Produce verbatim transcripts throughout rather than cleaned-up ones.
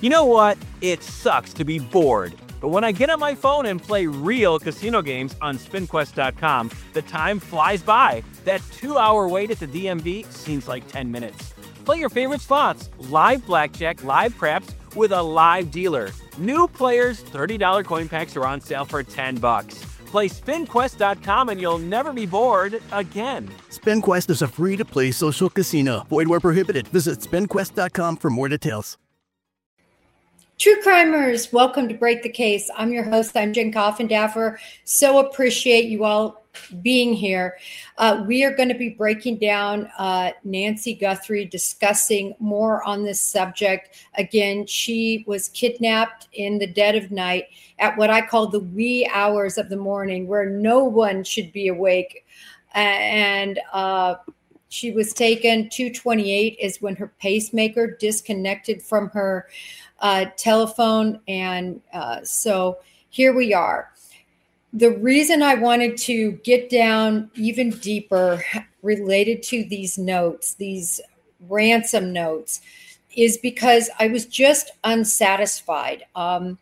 You know what? It sucks to be bored. But when I get on my phone and play real casino games on spin quest dot com, the time flies by. That two-hour wait at the D M V seems like ten minutes. Play your favorite slots, live blackjack, live craps, with a live dealer. New players, thirty dollars coin packs are on sale for ten bucks. Play spin quest dot com and you'll never be bored again. SpinQuest is a free-to-play social casino. Void where prohibited. Visit spin quest dot com for more details. True crimers, welcome to Break the Case. I'm your host. I'm Jen Coffindaffer. So appreciate you all being here. Uh, we are going to be breaking down uh, Nancy Guthrie, discussing more on this subject. Again, she was kidnapped in the dead of night at what I call the wee hours of the morning, where no one should be awake. And uh, she was taken. two twenty-eight is when her pacemaker disconnected from her Uh, telephone. And uh, so here we are. The reason I wanted to get down even deeper related to these notes, these ransom notes, is because I was just unsatisfied. Um,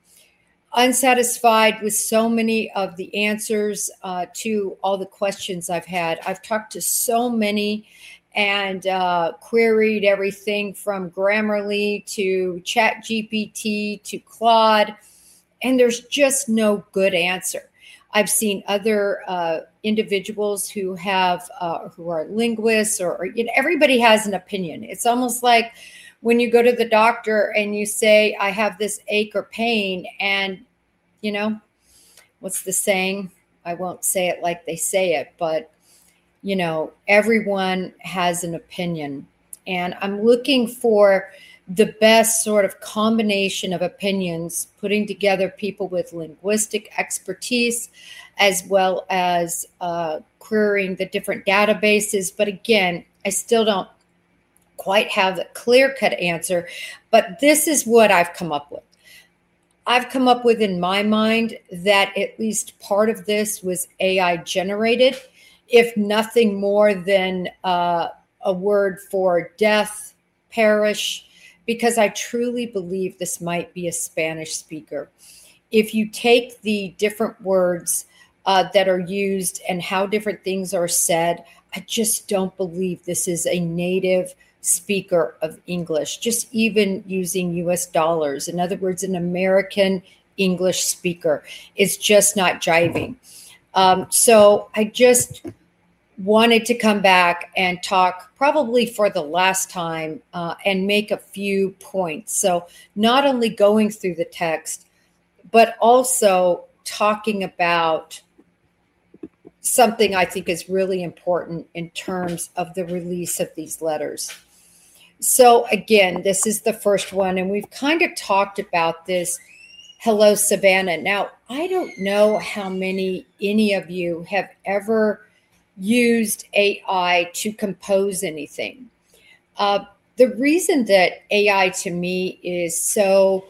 unsatisfied with so many of the answers uh, to all the questions I've had. I've talked to so many and uh, queried everything from Grammarly to ChatGPT to Claude, and there's just no good answer. I've seen other uh, individuals who have uh, who are linguists, or, or you know, everybody has an opinion. It's almost like when you go to the doctor and you say, "I have this ache or pain," and you know, what's the saying? I won't say it like they say it, but you know, everyone has an opinion, and I'm looking for the best sort of combination of opinions, putting together people with linguistic expertise, as well as uh, querying the different databases. But again, I still don't quite have a clear-cut answer, but this is what I've come up with. I've come up with in my mind that at least part of this was A I generated, if nothing more than uh, a word for death, perish, because I truly believe this might be a Spanish speaker. If you take the different words uh, that are used and how different things are said, I just don't believe this is a native speaker of English, just even using U S dollars. In other words, an American English speaker. It's just not jiving. Um, so I just wanted to come back and talk probably for the last time uh, and make a few points. So not only going through the text, but also talking about something I think is really important in terms of the release of these letters. So again, this is the first one, and we've kind of talked about this. Hello, Savannah. Now, I don't know how many any of you have ever used A I to compose anything. Uh, the reason that A I to me is so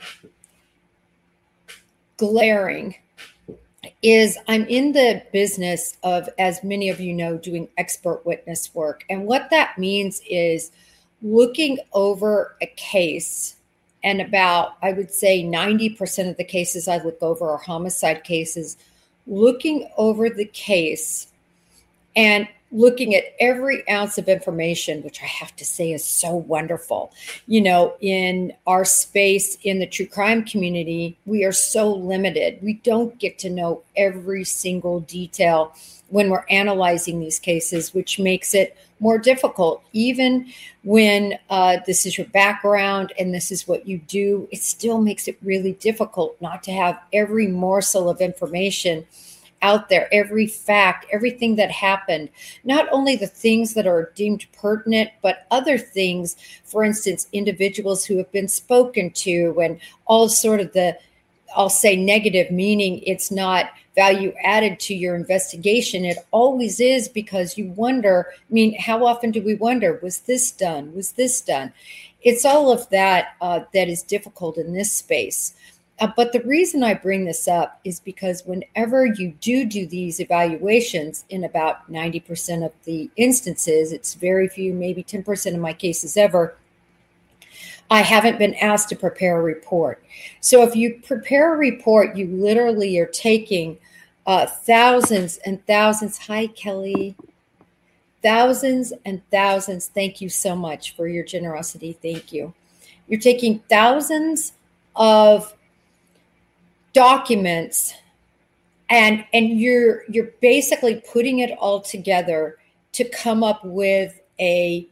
glaring is I'm in the business of, as many of you know, doing expert witness work. And what that means is looking over a case, and about, I would say ninety percent of the cases I look over are homicide cases, looking over the case and looking at every ounce of information, which I have to say is so wonderful. You know, in our space in the true crime community, we are so limited. We don't get to know every single detail when we're analyzing these cases, which makes it more difficult. Even when uh, this is your background and this is what you do, it still makes it really difficult not to have every morsel of information out there, every fact, everything that happened, not only the things that are deemed pertinent, but other things, for instance, individuals who have been spoken to and all sort of the, I'll say negative, meaning it's not value added to your investigation. It always is, because you wonder, I mean, how often do we wonder, was this done? Was this done? It's all of that uh, that is difficult in this space. Uh, but the reason I bring this up is because whenever you do do these evaluations, in about ninety percent of the instances, it's very few, maybe ten percent of my cases ever, I haven't been asked to prepare a report. So if you prepare a report, you literally are taking uh, thousands and thousands. Hi, Kelly. Thousands and thousands. Thank you so much for your generosity. Thank you. You're taking thousands of documents and and you're you're basically putting it all together to come up with a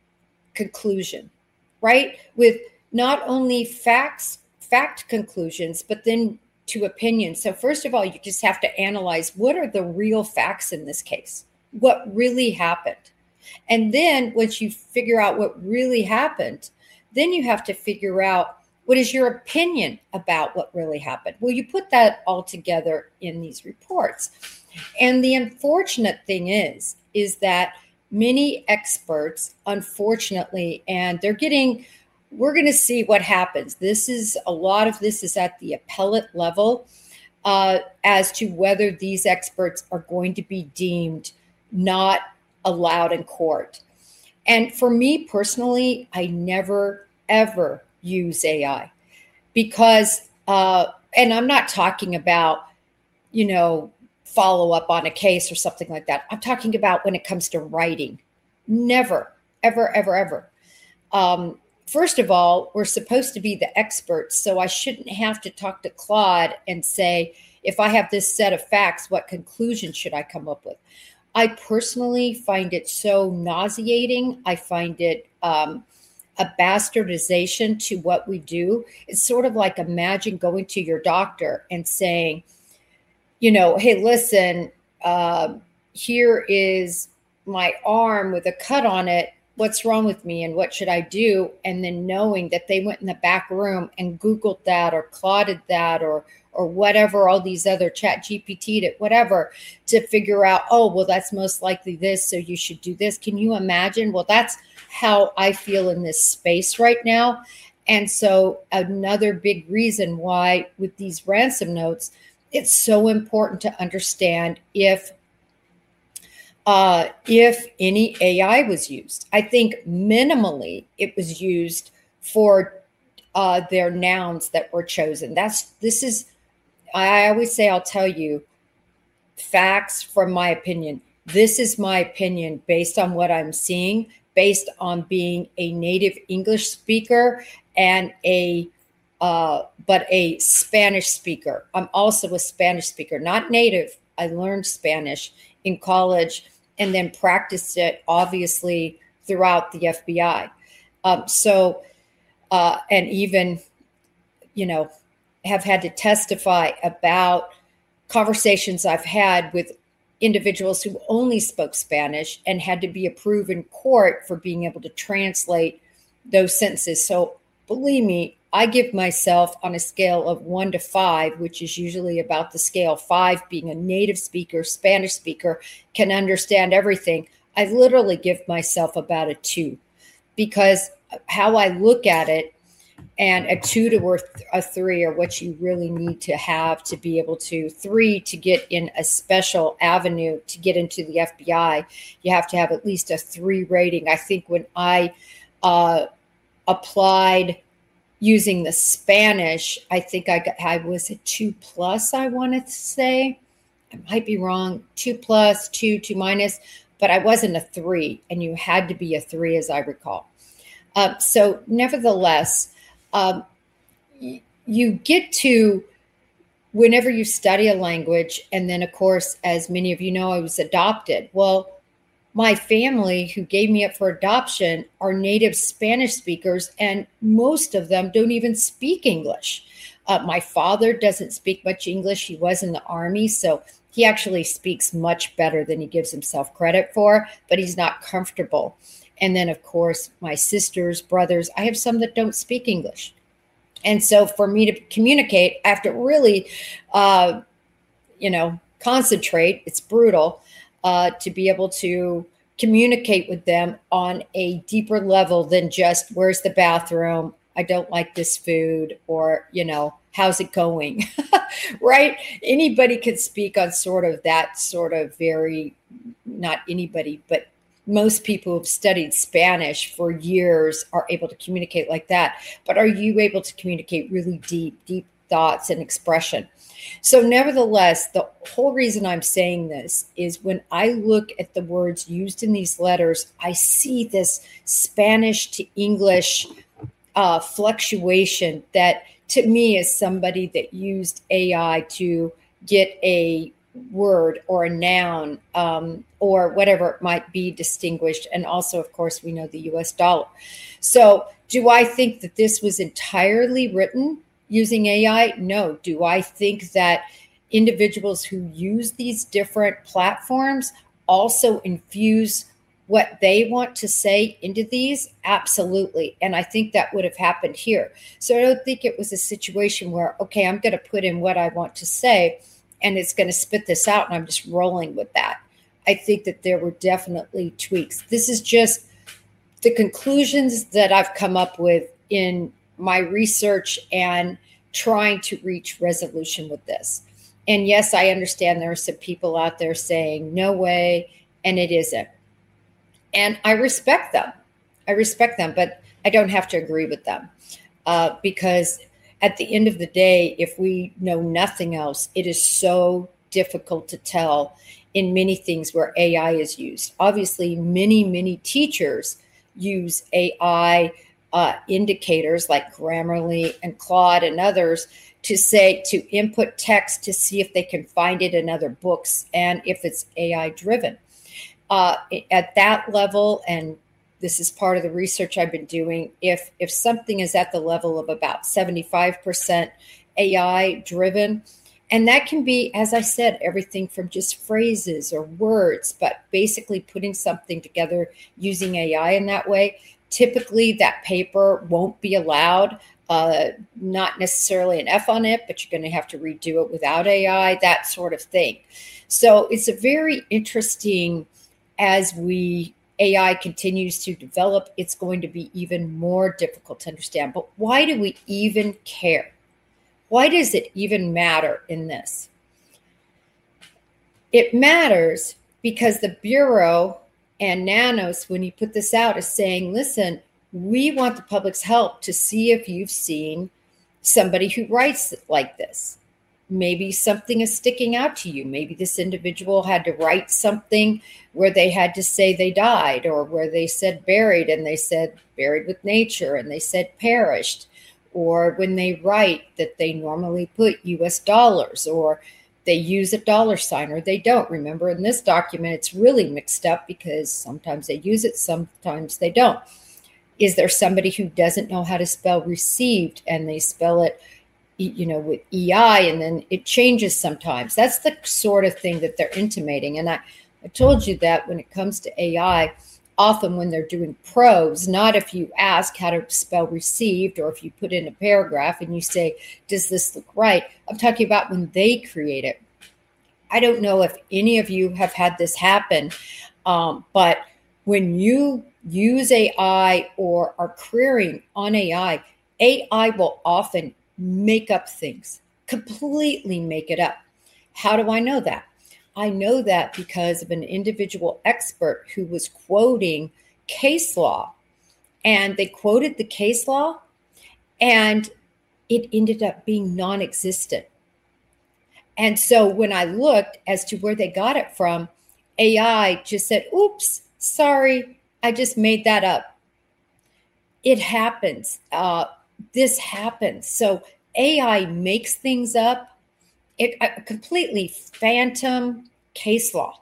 conclusion, right? With not only facts, fact conclusions, but then to opinions. So first of all, you just have to analyze what are the real facts in this case, what really happened. And then once you figure out what really happened, then you have to figure out what is your opinion about what really happened. Well, you put that all together in these reports. And the unfortunate thing is, is that many experts, unfortunately, and they're getting, we're going to see what happens. This is, a lot of this is at the appellate level uh, as to whether these experts are going to be deemed not allowed in court. And for me personally, I never, ever use A I because, uh, and I'm not talking about, you know, follow up on a case or something like that. I'm talking about when it comes to writing. Never, ever, ever, ever. Um, first of all, we're supposed to be the experts, so I shouldn't have to talk to Claude and say, if I have this set of facts, what conclusion should I come up with? I personally find it so nauseating. I find it um, a bastardization to what we do. It's sort of like, imagine going to your doctor and saying, you know, hey, listen, uh, here is my arm with a cut on it. What's wrong with me and what should I do? And then knowing that they went in the back room and Googled that or Clauded that or or whatever, all these other Chat G P T'd it, whatever, to figure out, oh, well, that's most likely this, so you should do this. Can you imagine? Well, that's how I feel in this space right now. And so another big reason why with these ransom notes, it's so important to understand if uh, if any A I was used. I think minimally it was used for uh, their nouns that were chosen. That's this is, I always say, I'll tell you facts from my opinion. This is my opinion based on what I'm seeing, based on being a native English speaker and a Uh, but a Spanish speaker. I'm also a Spanish speaker, not native. I learned Spanish in college and then practiced it, obviously, throughout the F B I. Um, so, uh, and even, you know, have had to testify about conversations I've had with individuals who only spoke Spanish and had to be approved in court for being able to translate those sentences. So believe me, I give myself on a scale of one to five, which is usually about the scale five being a native speaker, Spanish speaker, can understand everything. I literally give myself about a two because how I look at it, and a two to a three are what you really need to have to be able to, three to get in a special avenue to get into the F B I. You have to have at least a three rating. I think when I uh, applied using the Spanish, I think I got, I was a two plus, I want to say. I might be wrong. Two plus, two, two minus, but I wasn't a three, and you had to be a three, as I recall. Uh, so nevertheless, um, y- you get to, whenever you study a language, and then, of course, as many of you know, I was adopted. Well, my family who gave me up for adoption are native Spanish speakers, and most of them don't even speak English. Uh, my father doesn't speak much English. He was in the Army, so he actually speaks much better than he gives himself credit for, but he's not comfortable. And then, of course, my sisters, brothers, I have some that don't speak English. And so for me to communicate, I have to really, uh, you know, concentrate. It's brutal. Uh, to be able to communicate with them on a deeper level than just, where's the bathroom? I don't like this food, or, you know, how's it going? Right? Anybody could speak on sort of that sort of very, not anybody, but most people who've studied Spanish for years are able to communicate like that. But are you able to communicate really deep, deep thoughts and expression? So nevertheless, the whole reason I'm saying this is when I look at the words used in these letters, I see this Spanish to English uh, fluctuation that to me is somebody that used A I to get a word or a noun um, or whatever it might be distinguished. And also, of course, we know the U S dollar. So do I think that this was entirely written using A I? No. Do I think that individuals who use these different platforms also infuse what they want to say into these? Absolutely. And I think that would have happened here. So I don't think it was a situation where, okay, I'm going to put in what I want to say and it's going to spit this out and I'm just rolling with that. I think that there were definitely tweaks. This is just the conclusions that I've come up with in my research and trying to reach resolution with this. And yes, I understand there are some people out there saying, no way, and it isn't. And I respect them. I respect them, but I don't have to agree with them uh, because at the end of the day, if we know nothing else, it is so difficult to tell in many things where A I is used. Obviously, many, many teachers use A I uh, indicators like Grammarly and Claude and others to say, to input text to see if they can find it in other books and if it's A I driven. Uh, at that level, and this is part of the research I've been doing, if if something is at the level of about seventy-five percent A I driven, and that can be, as I said, everything from just phrases or words, but basically putting something together using A I in that way, typically that paper won't be allowed, uh, not necessarily an F on it, but you're going to have to redo it without A I, that sort of thing. So it's a very interesting, as we A I continues to develop, it's going to be even more difficult to understand. But why do we even care? Why does it even matter in this? It matters because the Bureau and Nanos, when you put this out, is saying, listen, we want the public's help to see if you've seen somebody who writes like this. Maybe something is sticking out to you. Maybe this individual had to write something where they had to say they died, or where they said buried and they said buried with nature and they said perished, or when they write that they normally put U S dollars or they use a dollar sign or they don't. Remember, in this document, it's really mixed up because sometimes they use it, sometimes they don't. Is there somebody who doesn't know how to spell received and they spell it, you know, with E I, and then it changes sometimes? That's the sort of thing that they're intimating. And I, I told you that when it comes to A I, often when they're doing prose, not if you ask how to spell received or if you put in a paragraph and you say, does this look right? I'm talking about when they create it. I don't know if any of you have had this happen, um, but when you use A I or are querying on A I, A I will often make up things, completely make it up. How do I know that? I know that because of an individual expert who was quoting case law, and they quoted the case law and it ended up being non-existent. And so when I looked as to where they got it from, A I just said, oops, sorry, I just made that up. It happens. Uh, this happens. So A I makes things up. It a completely phantom case law.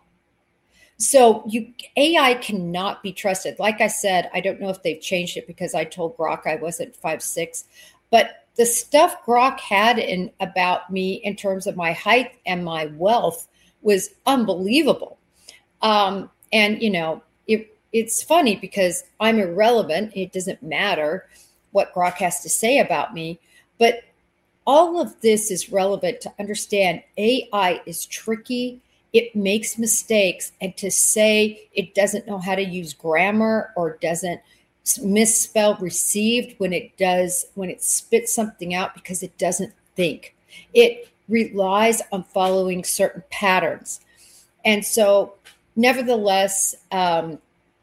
So you A I cannot be trusted. Like I said, I don't know if they've changed it because I told Grok I wasn't five six, but the stuff Grok had in about me in terms of my height and my wealth was unbelievable. Um, and you know, it, it's funny because I'm irrelevant. It doesn't matter what Grok has to say about me, but all of this is relevant to understand A I is tricky. It makes mistakes. And to say it doesn't know how to use grammar or doesn't misspell received when it does, when it spits something out because it doesn't think. It relies on following certain patterns. And so nevertheless, um,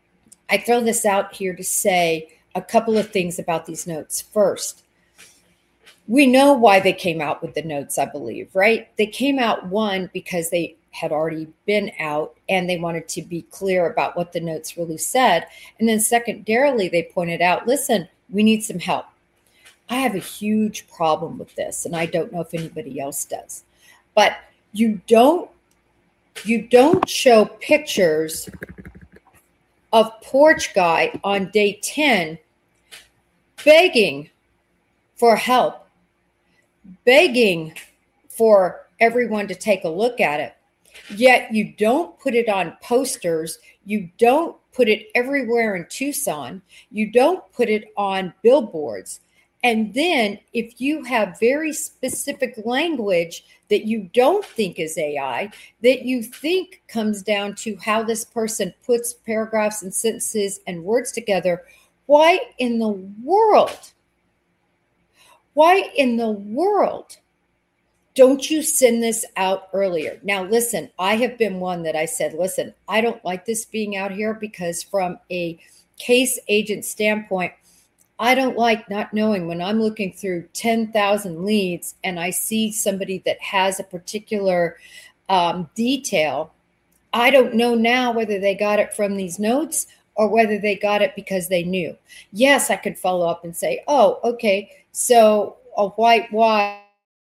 I throw this out here to say a couple of things about these notes. First, we know why they came out with the notes, I believe, right? They came out, one, because they had already been out and they wanted to be clear about what the notes really said. And then secondarily, they pointed out, listen, we need some help. I have a huge problem with this, and I don't know if anybody else does. But you don't, you don't show pictures of Porch Guy on day ten begging for help, begging for everyone to take a look at it. Yet you don't put it on posters. You don't put it everywhere in Tucson. You don't put it on billboards. And then if you have very specific language that you don't think is A I, that you think comes down to how this person puts paragraphs and sentences and words together, why in the world, why in the world don't you send this out earlier? Now, listen, I have been one that I said, listen, I don't like this being out here because from a case agent standpoint, I don't like not knowing when I'm looking through ten thousand leads and I see somebody that has a particular um, detail. I don't know now whether they got it from these notes or whether they got it because they knew. Yes, I could follow up and say, oh, okay, so a white why.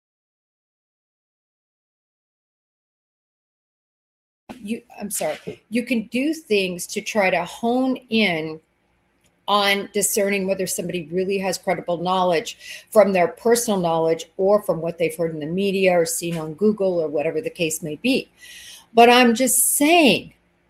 You, I'm sorry, you can do things to try to hone in on discerning whether somebody really has credible knowledge from their personal knowledge or from what they've heard in the media or seen on Google or whatever the case may be. But I'm just saying,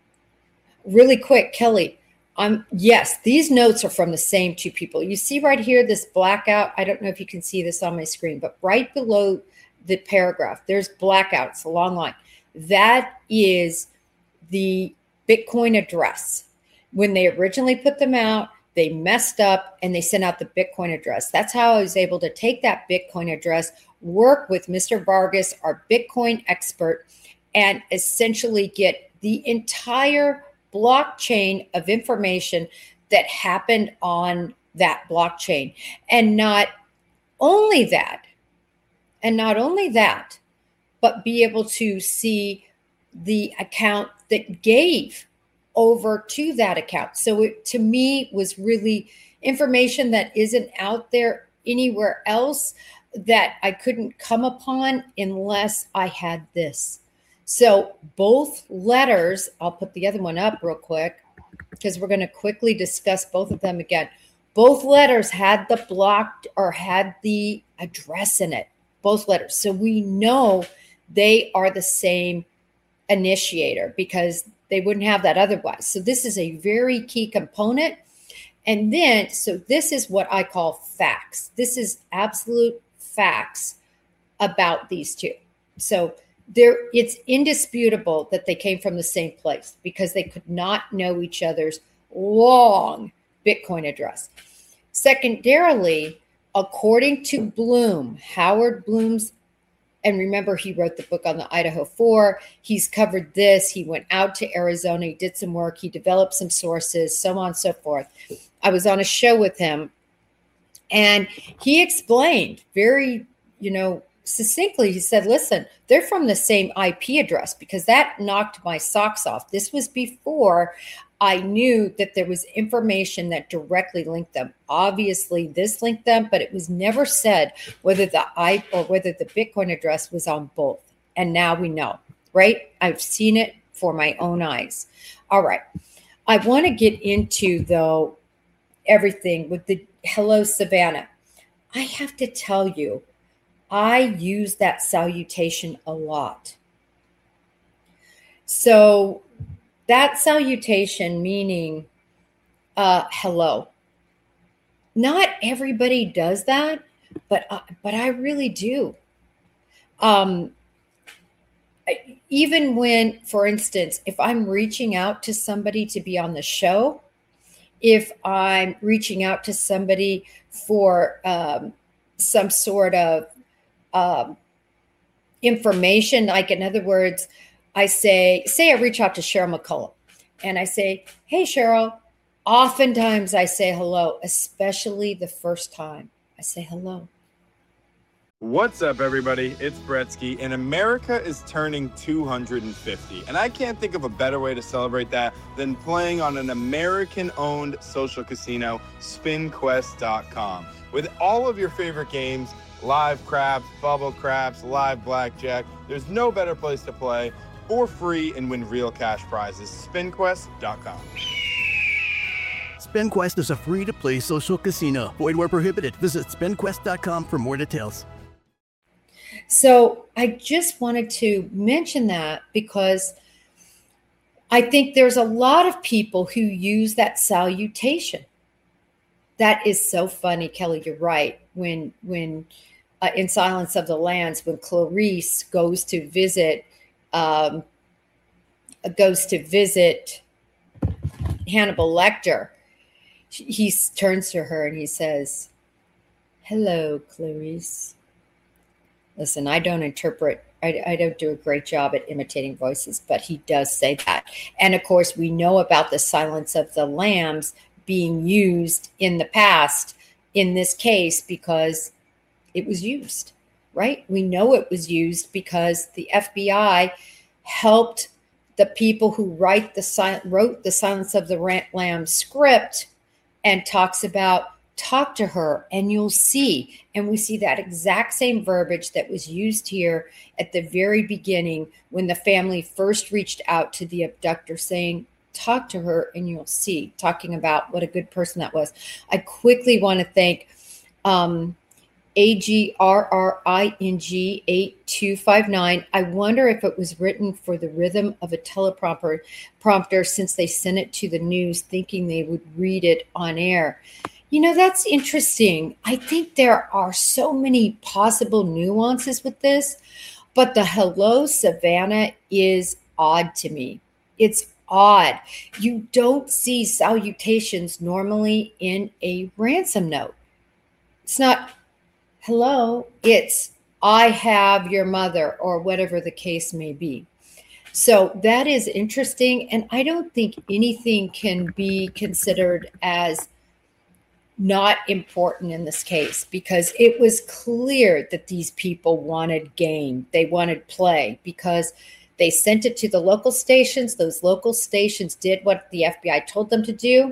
really quick, Kelly, um, yes, these notes are from the same two people. You see right here, this blackout. I don't know if you can see this on my screen, but right below the paragraph, there's blackout. It's a long line. That is the Bitcoin address. When they originally put them out, they messed up and they sent out the Bitcoin address. That's how I was able to take that Bitcoin address, work with Mister Vargas, our Bitcoin expert, and essentially get the entire blockchain of information that happened on that blockchain. And not only that, and not only that, but be able to see the account that gave over to that account. So it, to me, was really information that isn't out there anywhere else that I couldn't come upon unless I had this. So both letters, I'll put the other one up real quick because we're going to quickly discuss both of them again. Both letters had the blocked or had the address in it, both letters. So we know they are the same initiator because they wouldn't have that otherwise. So this is a very key component. And then, so this is what I call facts. This is absolute facts about these two. So there, it's indisputable that they came from the same place because they could not know each other's long Bitcoin address. Secondarily, according to Bloom, Howard Bloom's, and remember, he wrote the book on the Idaho Four. He's covered this. He went out to Arizona. He did some work. He developed some sources, so on and so forth. I was on a show with him, and he explained very, you know, succinctly. He said, listen, they're from the same I P address because that knocked my socks off. This was before I knew that there was information that directly linked them. Obviously, this linked them, but it was never said whether the I or whether the Bitcoin address was on both. And now we know, right? I've seen it for my own eyes. All right. I want to get into, though, everything with the hello, Savannah. I have to tell you, I use that salutation a lot. So that salutation meaning uh, hello. Not everybody does that, but uh, but I really do. Um, even when, for instance, if I'm reaching out to somebody to be on the show, if I'm reaching out to somebody for um, some sort of um, information, like in other words, I say, say I reach out to Cheryl McCullough and I say, hey, Cheryl, Oftentimes I say hello, especially the first time I say hello. What's up, everybody? It's Bretsky, and America is turning two hundred fifty. And I can't think of a better way to celebrate that than playing on an American-owned social casino, spin quest dot com. With all of your favorite games, live craps, bubble craps, live blackjack, there's no better place to play for free and win real cash prizes. spin quest dot com. SpinQuest is a free-to-play social casino. Void where prohibited. Visit spin quest dot com for more details. So I just wanted to mention that because I think there's a lot of people who use that salutation. That is so funny, Kelly. You're right. When when uh, in Silence of the Lambs, when Clarice goes to visit um, goes to visit Hannibal Lecter, he turns to her and he says, "Hello, Clarice." Listen, I don't interpret, I, I don't do a great job at imitating voices, but he does say that. And of course, we know about the Silence of the Lambs being used in the past in this case because it was used, right? We know it was used because the F B I helped the people who write the wrote the Silence of the Lambs script and talks about talk to her and you'll see. And we see that exact same verbiage that was used here at the very beginning when the family first reached out to the abductor saying, talk to her and you'll see, talking about what a good person that was. I quickly want to thank um, A G R R I N G eight two five nine. I wonder if it was written for the rhythm of a teleprompter prompter since they sent it to the news thinking they would read it on air. You know, that's interesting. I think there are so many possible nuances with this, but the hello, Savannah is odd to me. It's odd. You don't see salutations normally in a ransom note. It's not hello, it's I have your mother or whatever the case may be. So that is interesting. And I don't think anything can be considered as not important in this case because it was clear that these people wanted game. They wanted play because they sent it to the local stations. Those local stations did what the F B I told them to do,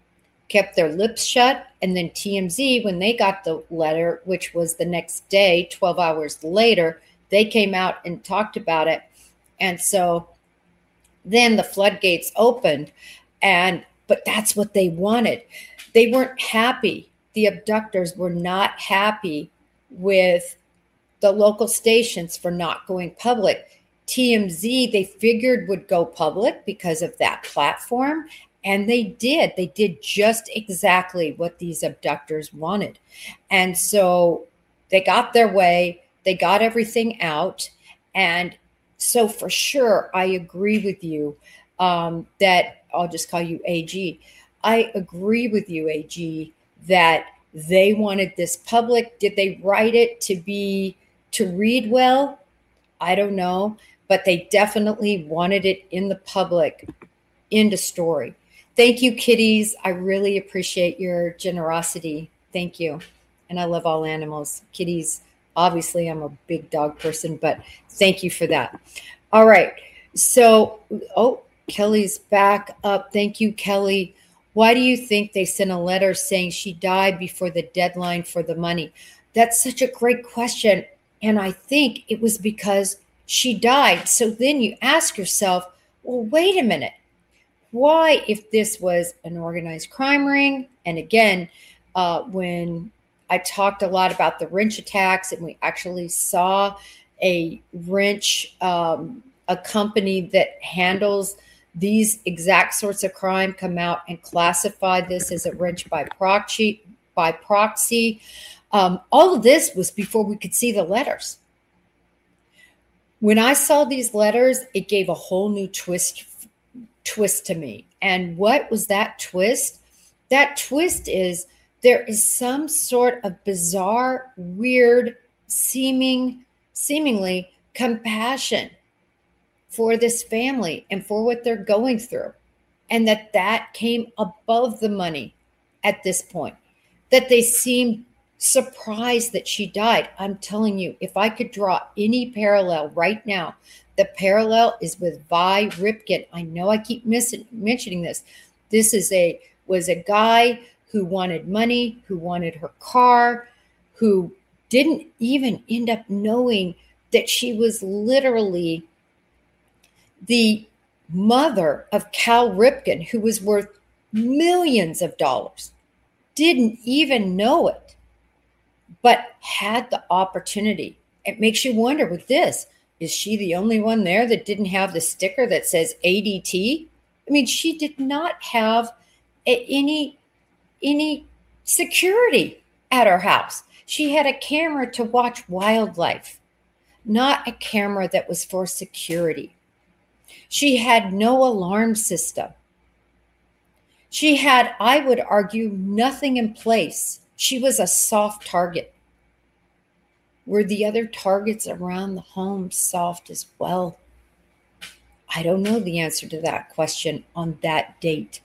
kept their lips shut. And then T M Z, when they got the letter, which was the next day, twelve hours later, they came out and talked about it. And so then the floodgates opened and but that's what they wanted. They weren't happy. The abductors were not happy with the local stations for not going public. T M Z, they figured would go public because of that platform. And they did. They did just exactly what these abductors wanted. And so they got their way. They got everything out. And so for sure, I agree with you um, that I'll just call you A G. I agree with you, A G, that they wanted this public. Did they write it to be, to read well? I don't know, but they definitely wanted it in the public. End of story. Thank you, kitties. I really appreciate your generosity. Thank you. And I love all animals. Kitties, obviously I'm a big dog person, but thank you for that. All right. So, oh, Kelly's back up. Thank you, Kelly. Why do you think they sent a letter saying she died before the deadline for the money? That's such a great question. And I think it was because she died. So then you ask yourself, well, wait a minute. Why, if this was an organized crime ring? And again, uh, when I talked a lot about the wrench attacks and we actually saw a wrench, um, a company that handles these exact sorts of crime come out and classify this as a wrench by proxy. By proxy, um, all of this was before we could see the letters. When I saw these letters, it gave a whole new twist twist to me. And what was that twist? That twist is there is some sort of bizarre, weird, seeming, seemingly compassion for this family and for what they're going through. and that that came above the money at this point, that they seemed surprised that she died. I'm telling you, if I could draw any parallel right now, the parallel is with Vi Ripken. I know I keep missing, mentioning this. This is a was a guy who wanted money, who wanted her car, who didn't even end up knowing that she was literally the mother of Cal Ripken, who was worth millions of dollars. Didn't even know it, but had the opportunity. It makes you wonder with this, is she the only one there that didn't have the sticker that says A D T? I mean, she did not have a, any, any security at her house. She had a camera to watch wildlife, not a camera that was for security. She had no alarm system. She had, I would argue, nothing in place. She was a soft target. Were the other targets around the home soft as well? I don't know the answer to that question on that date.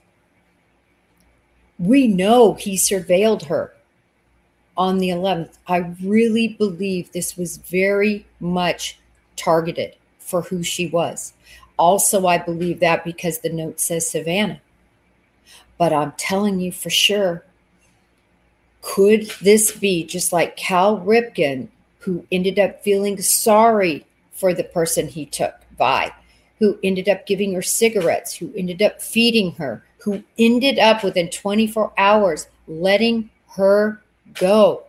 We know he surveilled her on the eleventh. I really believe this was very much targeted for who she was. Also, I believe that because the note says Savannah. But I'm telling you for sure, could this be just like Cal Ripken, who ended up feeling sorry for the person he took, Vi, who ended up giving her cigarettes, who ended up feeding her, who ended up within twenty-four hours letting her go?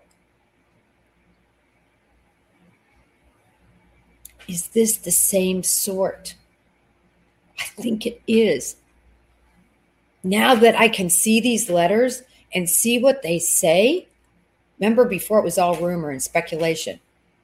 Is this the same sort? I think it is. Now that I can see these letters and see what they say, remember before it was all rumor and speculation.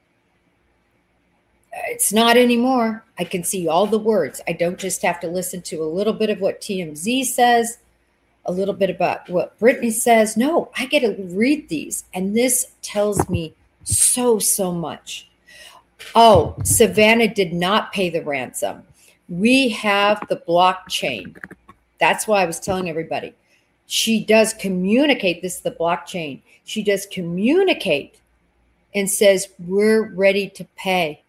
It's not anymore. I can see all the words. I don't just have to listen to a little bit of what T M Z says, a little bit about what Brittany says. No, I get to read these. And this tells me so, so much. Oh, Savannah did not pay the ransom. We have the blockchain. That's why I was telling everybody. She does communicate. This is the blockchain. She does communicate and says, we're ready to pay.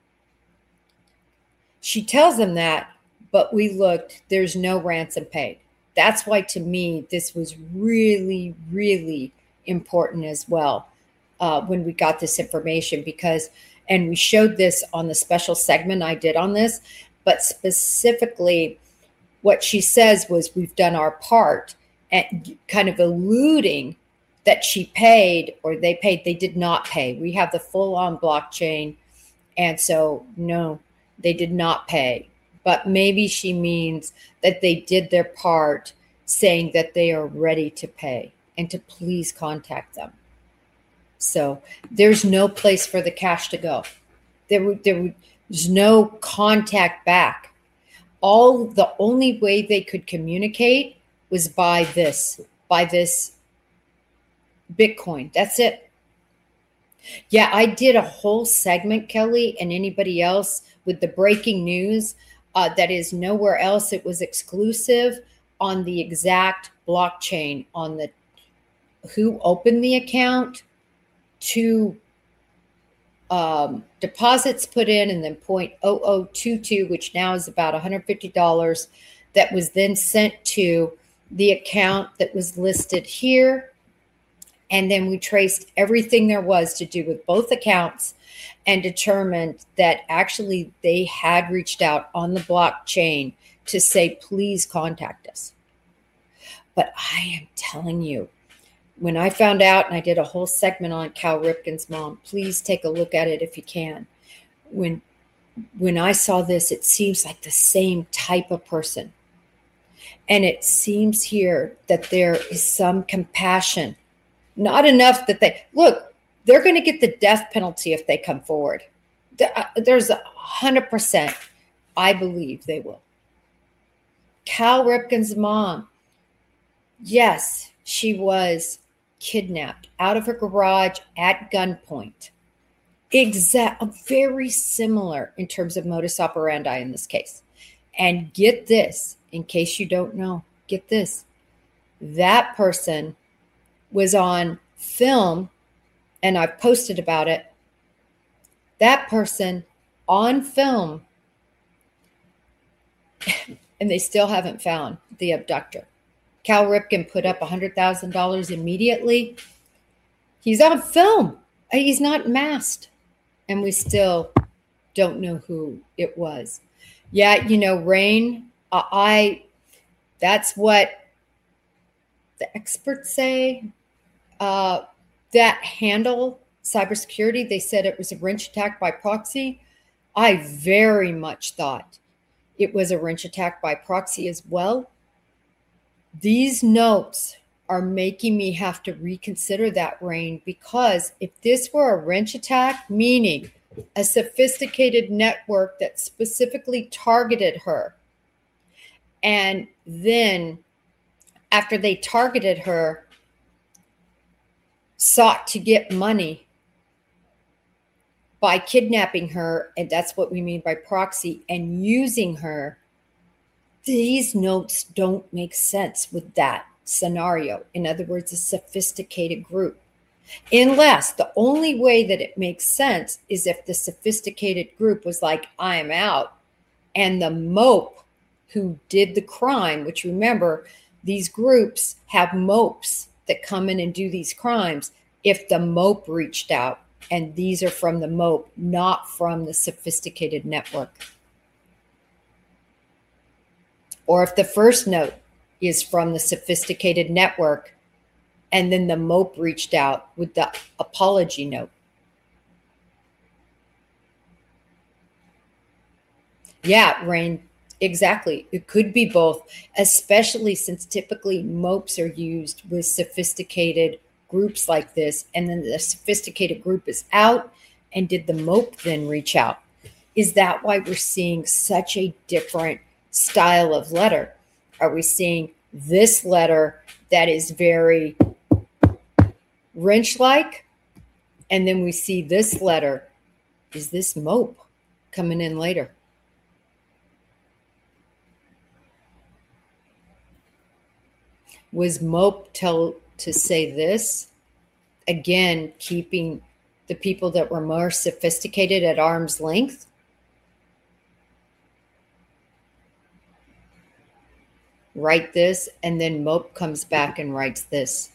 She tells them that, but we looked, there's no ransom paid. That's why, to me, this was really, really important as well uh, when we got this information, because, and we showed this on the special segment I did on this, but specifically what she says was, we've done our part, and kind of alluding that she paid or they paid. They did not pay. We have the full-on blockchain. And so, no, they did not pay. But maybe she means that they did their part, saying that they are ready to pay and to please contact them. So there's no place for the cash to go. There, there was no contact back. All the only way they could communicate was by this, by this Bitcoin. That's it. Yeah, I did a whole segment, Kelly, and anybody else, with the breaking news uh, that is nowhere else. It was exclusive on the exact blockchain, on the who opened the account, to um, deposits put in, and then zero point zero zero two two, which now is about one hundred fifty dollars, that was then sent to the account that was listed here. And then we traced everything there was to do with both accounts and determined that actually they had reached out on the blockchain to say, please contact us. But I am telling you, when I found out, and I did a whole segment on Cal Ripken's mom, please take a look at it if you can. When, when I saw this, it seems like the same type of person. And it seems here that there is some compassion. Not enough that they, look, they're going to get the death penalty if they come forward. There's a hundred percent, I believe they will. Cal Ripken's mom, yes, she was kidnapped out of her garage at gunpoint. Exact, very similar in terms of modus operandi in this case. And get this, in case you don't know, get this, that person was on film, and I've posted about it. That person on film, and they still haven't found the abductor. Cal Ripken put up one hundred thousand dollars immediately. He's on film. He's not masked. And we still don't know who it was. Yeah, you know, Rain, uh, I, that's what the experts say. Uh, that handle cybersecurity, they said it was a wrench attack by proxy. I very much thought it was a wrench attack by proxy as well. These notes are making me have to reconsider that, Rain, because if this were a wrench attack, meaning a sophisticated network that specifically targeted her, and then after they targeted her, sought to get money by kidnapping her, and that's what we mean by proxy, and using her, these notes don't make sense with that scenario. In other words, a sophisticated group. Unless the only way that it makes sense is if the sophisticated group was like, I'm out, and the mope who did the crime, which remember, these groups have mopes that come in and do these crimes. If the mope reached out, and these are from the mope, not from the sophisticated network. Or if the first note is from the sophisticated network, and then the mope reached out with the apology note. Yeah, Rain, exactly. It could be both, especially since typically mopes are used with sophisticated groups like this, and then the sophisticated group is out, and did the mope then reach out? Is that why we're seeing such a different style of letter? Are we seeing this letter that is very wrench-like, and then we see this letter? Is this mope coming in later? Was mope tell to say this? Again, keeping the people that were more sophisticated at arm's length? Write this, and then mope comes back and writes this.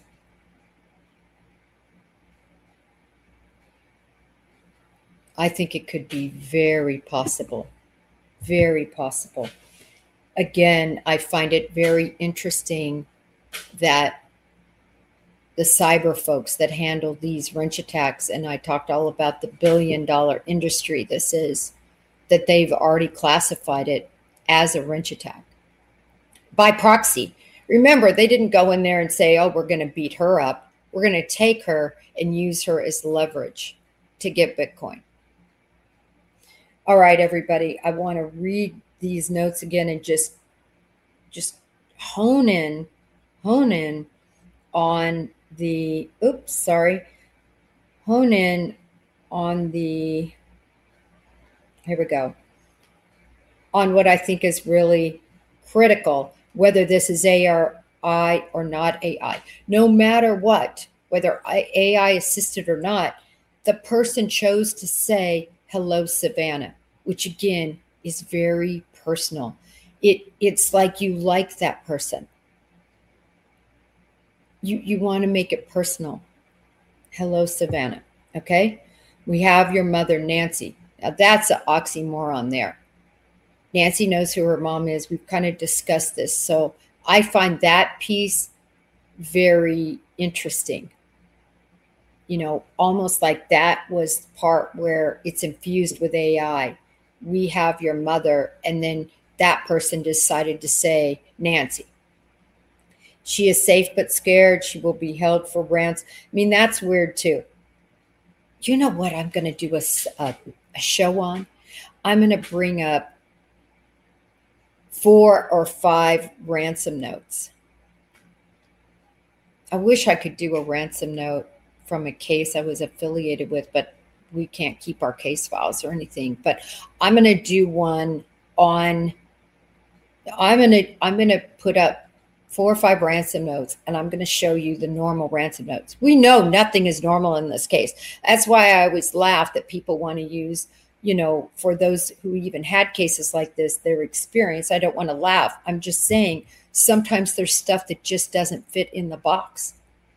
I think it could be very possible. Very possible. Again, I find it very interesting that the cyber folks that handle these wrench attacks, and I talked all about the billion dollar industry this is, that they've already classified it as a wrench attack by proxy. Remember, they didn't go in there and say, oh, we're going to beat her up. We're going to take her and use her as leverage to get Bitcoin. All right, everybody, I want to read these notes again and just, just hone in, hone in on the, oops, sorry, hone in on the, here we go, on what I think is really critical, whether this is A I or not A I. No matter what, whether A I assisted or not, the person chose to say, hello, Savannah, which again is very personal. It, it's like you like that person. You, you want to make it personal. Hello, Savannah. Okay. We have your mother, Nancy. Now that's an oxymoron there. Nancy knows who her mom is. We've kind of discussed this. So I find that piece very interesting. You know, almost like that was the part where it's infused with A I. We have your mother, and then that person decided to say Nancy. She is safe but scared. She will be held for ransom. I mean, that's weird too. You know what I'm going to do a, a, a show on? I'm going to bring up four or five ransom notes. I wish I could do a ransom note from a case I was affiliated with, but we can't keep our case files or anything. But I'm going to do one on, I'm going to, I'm going to put up four or five ransom notes, and I'm going to show you the normal ransom notes. We know nothing is normal in this case. That's why I always laugh that people want to use, you know, for those who even had cases like this, their experience. I don't want to laugh. I'm just saying sometimes there's stuff that just doesn't fit in the box.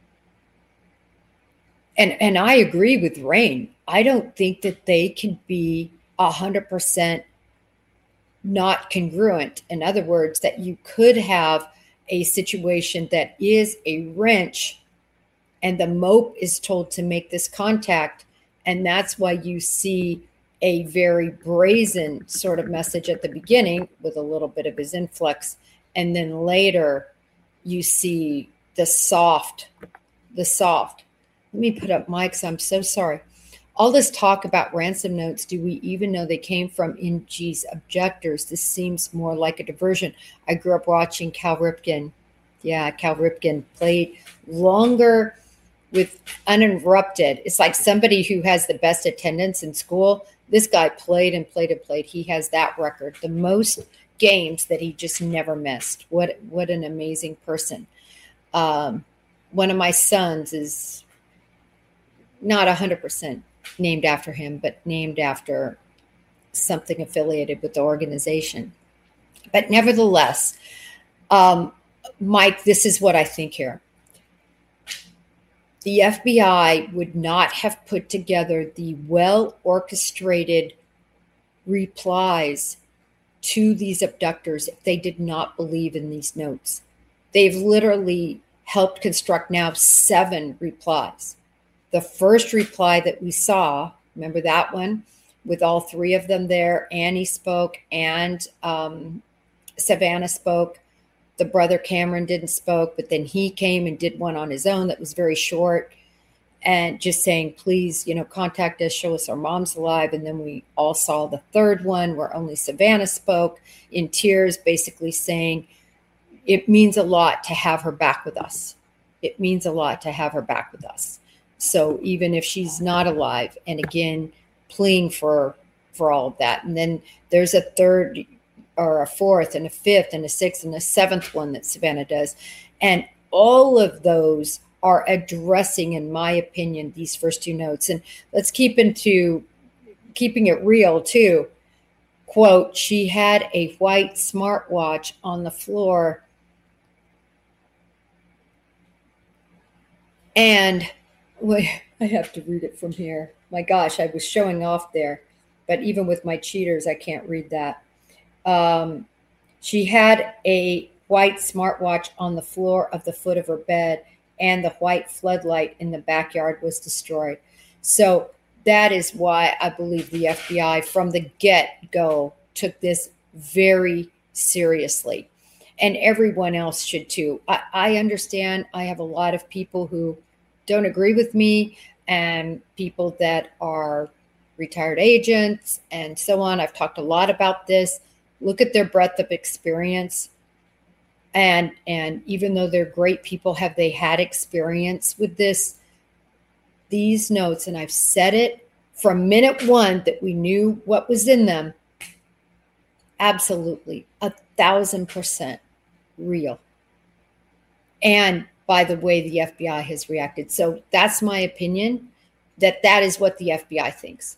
And and I agree with Rain. I don't think that they can be one hundred percent not congruent. In other words, that you could have a situation that is a wrench and the mope is told to make this contact. And that's why you see a very brazen sort of message at the beginning with a little bit of his influx. And then later you see the soft, the soft. Let me put up mics. I'm so sorry. All this talk about ransom notes, do we even know they came from N G's objectors? This seems more like a diversion. I grew up watching Cal Ripken. Yeah, Cal Ripken played longer with uninterrupted. It's like somebody who has the best attendance in school. This guy played and played and played. He has that record, the most games that he just never missed. What, what an amazing person. Um, one of my sons is not one hundred percent named after him, but named after something affiliated with the organization. But nevertheless, um, Mike, this is what I think here. The F B I would not have put together the well-orchestrated replies to these abductors if they did not believe in these notes. They've literally helped construct now seven replies. The first reply that we saw, remember that one with all three of them there? Annie spoke and um, Savannah spoke. The brother Cameron didn't spoke, but then he came and did one on his own that was very short and just saying, please, you know, contact us, show us our mom's alive. And then we all saw the third one where only Savannah spoke in tears, basically saying it means a lot to have her back with us. It means a lot to have her back with us. So even if she's not alive, and again, pleading for for all of that. And then there's a third or a fourth and a fifth and a sixth and a seventh one that Savannah does. And all of those are addressing, in my opinion, these first two notes. And let's keep into keeping it real too. Quote, she had a white smartwatch on the floor. And wait, I have to read it from here. My gosh, I was showing off there. But even with my cheaters, I can't read that. Um, she had a white smartwatch on the floor of the foot of her bed, and the white floodlight in the backyard was destroyed. So that is why I believe the F B I from the get-go took this very seriously. And everyone else should too. I, I understand I have a lot of people who don't agree with me and people that are retired agents and so on. I've talked a lot about this. Look at their breadth of experience. And, and even though they're great people, have they had experience with this? These notes, and I've said it from minute one that we knew what was in them, absolutely, a thousand percent real. And by the way the F B I has reacted. So that's my opinion, that that is what the F B I thinks.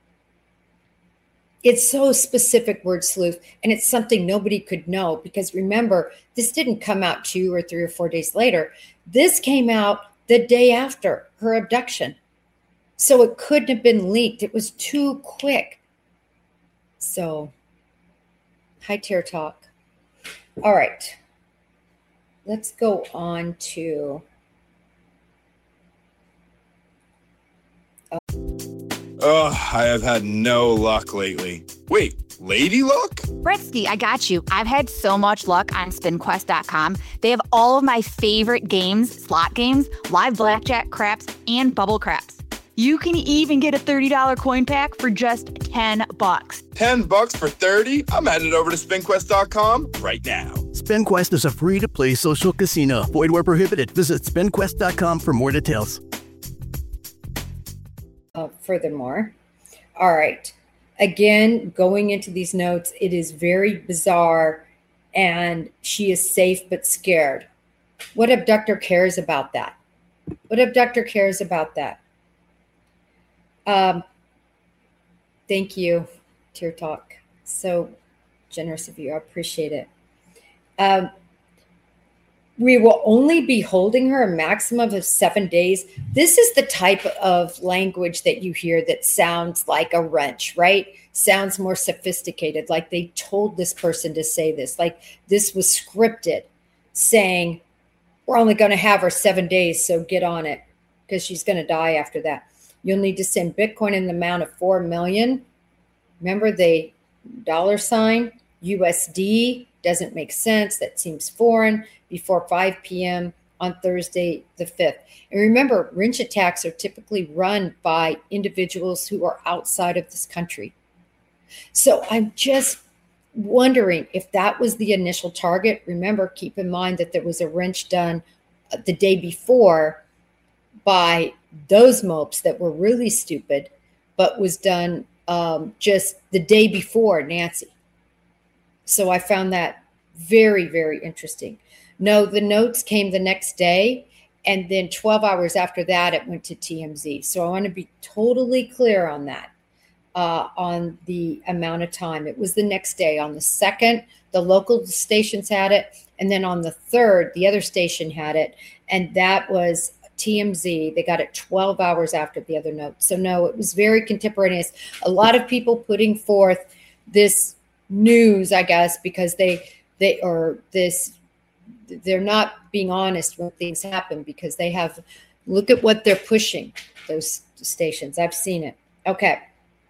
It's so specific, word sleuth, and it's something nobody could know because remember, this didn't come out two or three or four days later. This came out the day after her abduction. So it couldn't have been leaked. It was too quick. So, high tier talk. All right. Let's go on to... Oh, I have had no luck lately. Wait, lady luck? Bretsky, I got you. I've had so much luck on spin quest dot com. They have all of my favorite games, slot games, live blackjack, craps, and bubble craps. You can even get a thirty dollars coin pack for just ten bucks. ten bucks for thirty? I'm headed over to spin quest dot com right now. SpinQuest is a free-to-play social casino. Void where prohibited. Visit spin quest dot com for more details. Uh, furthermore, all right, again, going into these notes, it is very bizarre and she is safe but scared. What abductor cares about that? What abductor cares about that? Um, thank you, Tear Talk. So generous of you. I appreciate it. Um, we will only be holding her a maximum of seven days. This is the type of language that you hear that sounds like a wrench, right? Sounds more sophisticated, like they told this person to say this, like this was scripted, saying, we're only going to have her seven days, so get on it, because she's going to die after that. You'll need to send Bitcoin in the amount of four million dollars. Remember the dollar sign? U S D doesn't make sense. That seems foreign. Before five p.m. on Thursday the fifth. And remember, wrench attacks are typically run by individuals who are outside of this country. So I'm just wondering if that was the initial target. Remember, keep in mind that there was a wrench done the day before by those mopes that were really stupid, but was done um, just the day before Nancy. So I found that very, very interesting. No, the notes came the next day, and then twelve hours after that, it went to T M Z. So I want to be totally clear on that, uh, on the amount of time. It was the next day. On the second, the local stations had it, and then on the third, the other station had it, and that was T M Z. They got it twelve hours after the other note. So no, it was very contemporaneous. A lot of people putting forth this news, I guess, because they they or this they're not being honest when things happen, because they have, look at what they're pushing, those stations. I've seen it. Okay.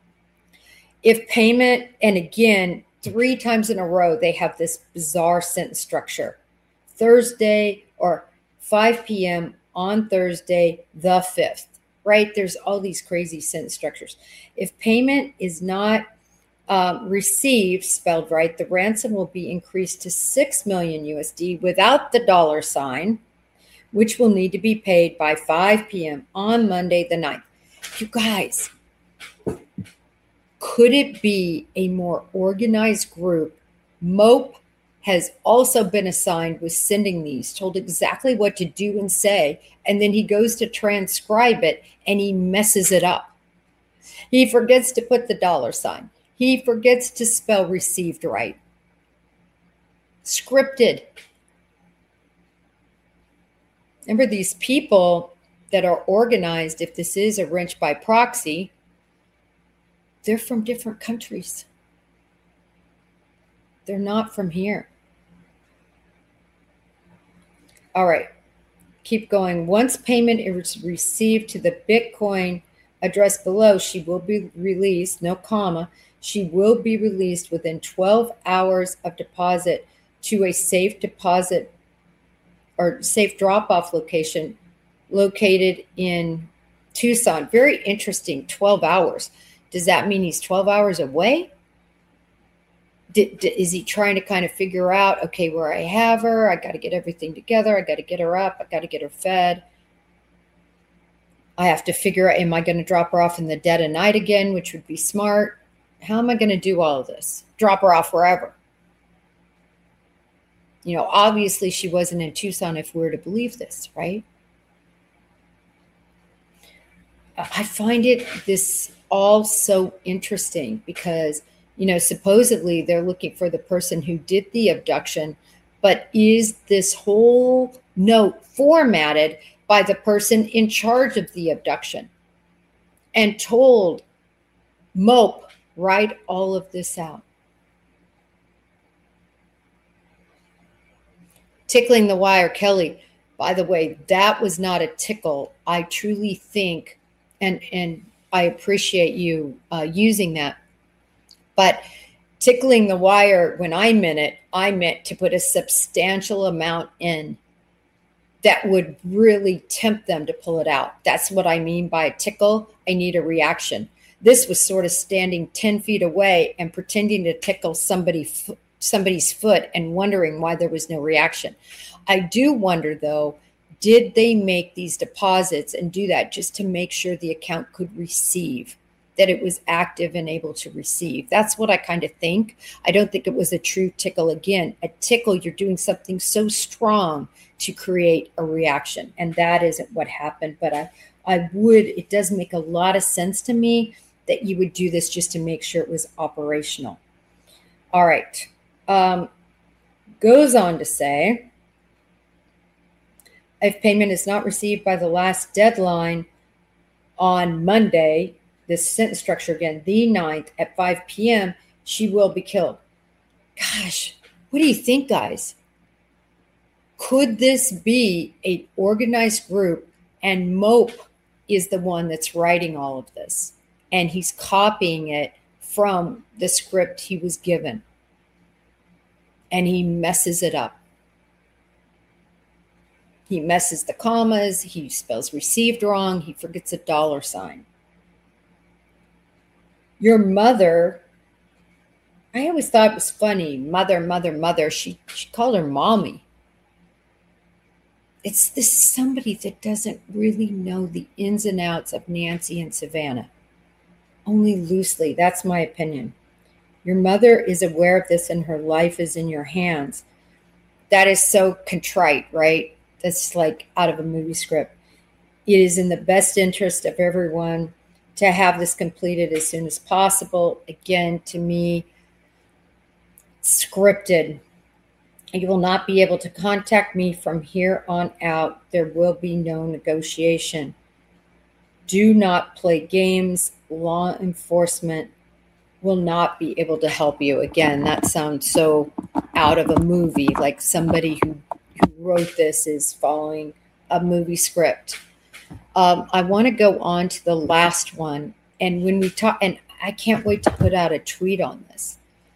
If payment, and again, three times in a row, they have this bizarre sentence structure. Thursday or five p.m. on Thursday, the fifth, right? There's all these crazy sentence structures. If payment is not Um, received, spelled right, the ransom will be increased to six million U S D without the dollar sign, which will need to be paid by five p.m. on Monday the ninth. You guys, could it be a more organized group? Mope has also been assigned with sending these, told exactly what to do and say, and then he goes to transcribe it and he messes it up. He forgets to put the dollar sign. He forgets to spell received right. Scripted. Remember, these people that are organized, if this is a wrench by proxy, they're from different countries. They're not from here. All right. Keep going. Once payment is received to the Bitcoin address below, she will be released, no comma, she will be released within twelve hours of deposit to a safe deposit or safe drop-off location located in Tucson. Very interesting, twelve hours. Does that mean he's twelve hours away? Did, did, is he trying to kind of figure out, okay, where I have her, I got to get everything together, I got to get her up, I got to get her fed. I have to figure out, am I going to drop her off in the dead of night again, which would be smart? How am I going to do all of this? Drop her off wherever. You know, obviously she wasn't in Tucson if we were to believe this, right? I find it this all so interesting because, you know, supposedly they're looking for the person who did the abduction, but is this whole note formatted by the person in charge of the abduction and told Mope, write all of this out? Tickling the wire, Kelly. By the way, that was not a tickle. I truly think, and, and I appreciate you uh, using that, but tickling the wire, when I meant it, I meant to put a substantial amount in that would really tempt them to pull it out. That's what I mean by a tickle. I need a reaction. This was sort of standing ten feet away and pretending to tickle somebody, somebody's foot and wondering why there was no reaction. I do wonder, though, did they make these deposits and do that just to make sure the account could receive? that it was active and able to receive. That's what I kind of think. I don't think it was a true tickle. Again, a tickle, you're doing something so strong to create a reaction, and that isn't what happened. But I, I would, it does make a lot of sense to me that you would do this just to make sure it was operational. All right. Um, goes on to say, if payment is not received by the last deadline on Monday, this sentence structure again, the ninth at five p.m., she will be killed. Gosh, what do you think, guys? Could this be an organized group and Mope is the one that's writing all of this and he's copying it from the script he was given and he messes it up? He messes the commas, he spells received wrong, he forgets a dollar sign. Your mother, I always thought it was funny, mother, mother, mother. She, she called her mommy. It's this somebody that doesn't really know the ins and outs of Nancy and Savannah. Only loosely, that's my opinion. Your mother is aware of this and her life is in your hands. That is so contrite, right? That's like out of a movie script. It is in the best interest of everyone to have this completed as soon as possible. Again, to me, scripted. You will not be able to contact me from here on out. There will be no negotiation. Do not play games. Law enforcement will not be able to help you. Again, that sounds so out of a movie, like somebody who, who wrote this is following a movie script. Um, I want to go on to the last one. And when we talk, and I can't wait to put out a tweet on this.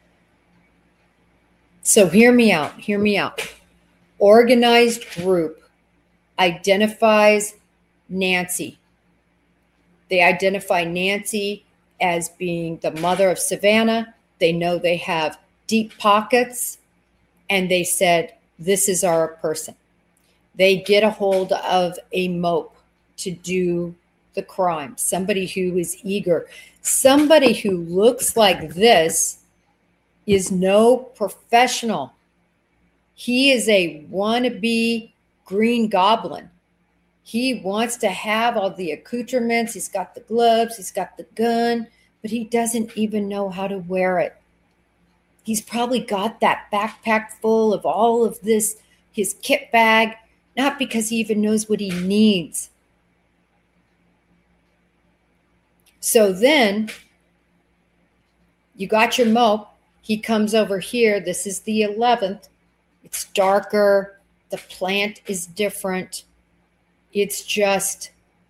So hear me out. Hear me out. Organized group identifies Nancy. They identify Nancy as being the mother of Savannah. They know they have deep pockets. And they said, this is our person. They get a hold of a Mope to do the crime. Somebody who is eager. Somebody who looks like this is no professional. He is a wannabe Green Goblin. He wants to have all the accoutrements. He's got the gloves. He's got the gun, but he doesn't even know how to wear it. He's probably got that backpack full of all of this, his kit bag, not because he even knows what he needs. So then you got your Mope. He comes over here. This is the eleventh. It's darker. The plant is different. It's just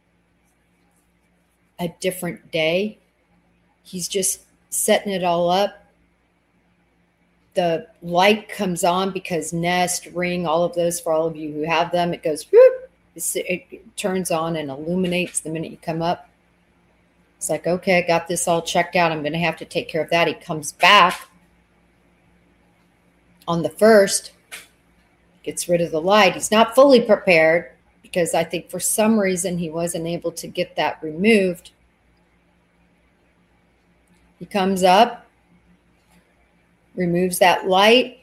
a different day. He's just setting it all up. The light comes on because Nest, Ring, all of those, for all of you who have them, it goes, whoop, it turns on and illuminates the minute you come up. It's like, okay, I got this all checked out. I'm going to have to take care of that. He comes back on the first, gets rid of the light. He's not fully prepared because I think for some reason he wasn't able to get that removed. He comes up, removes that light,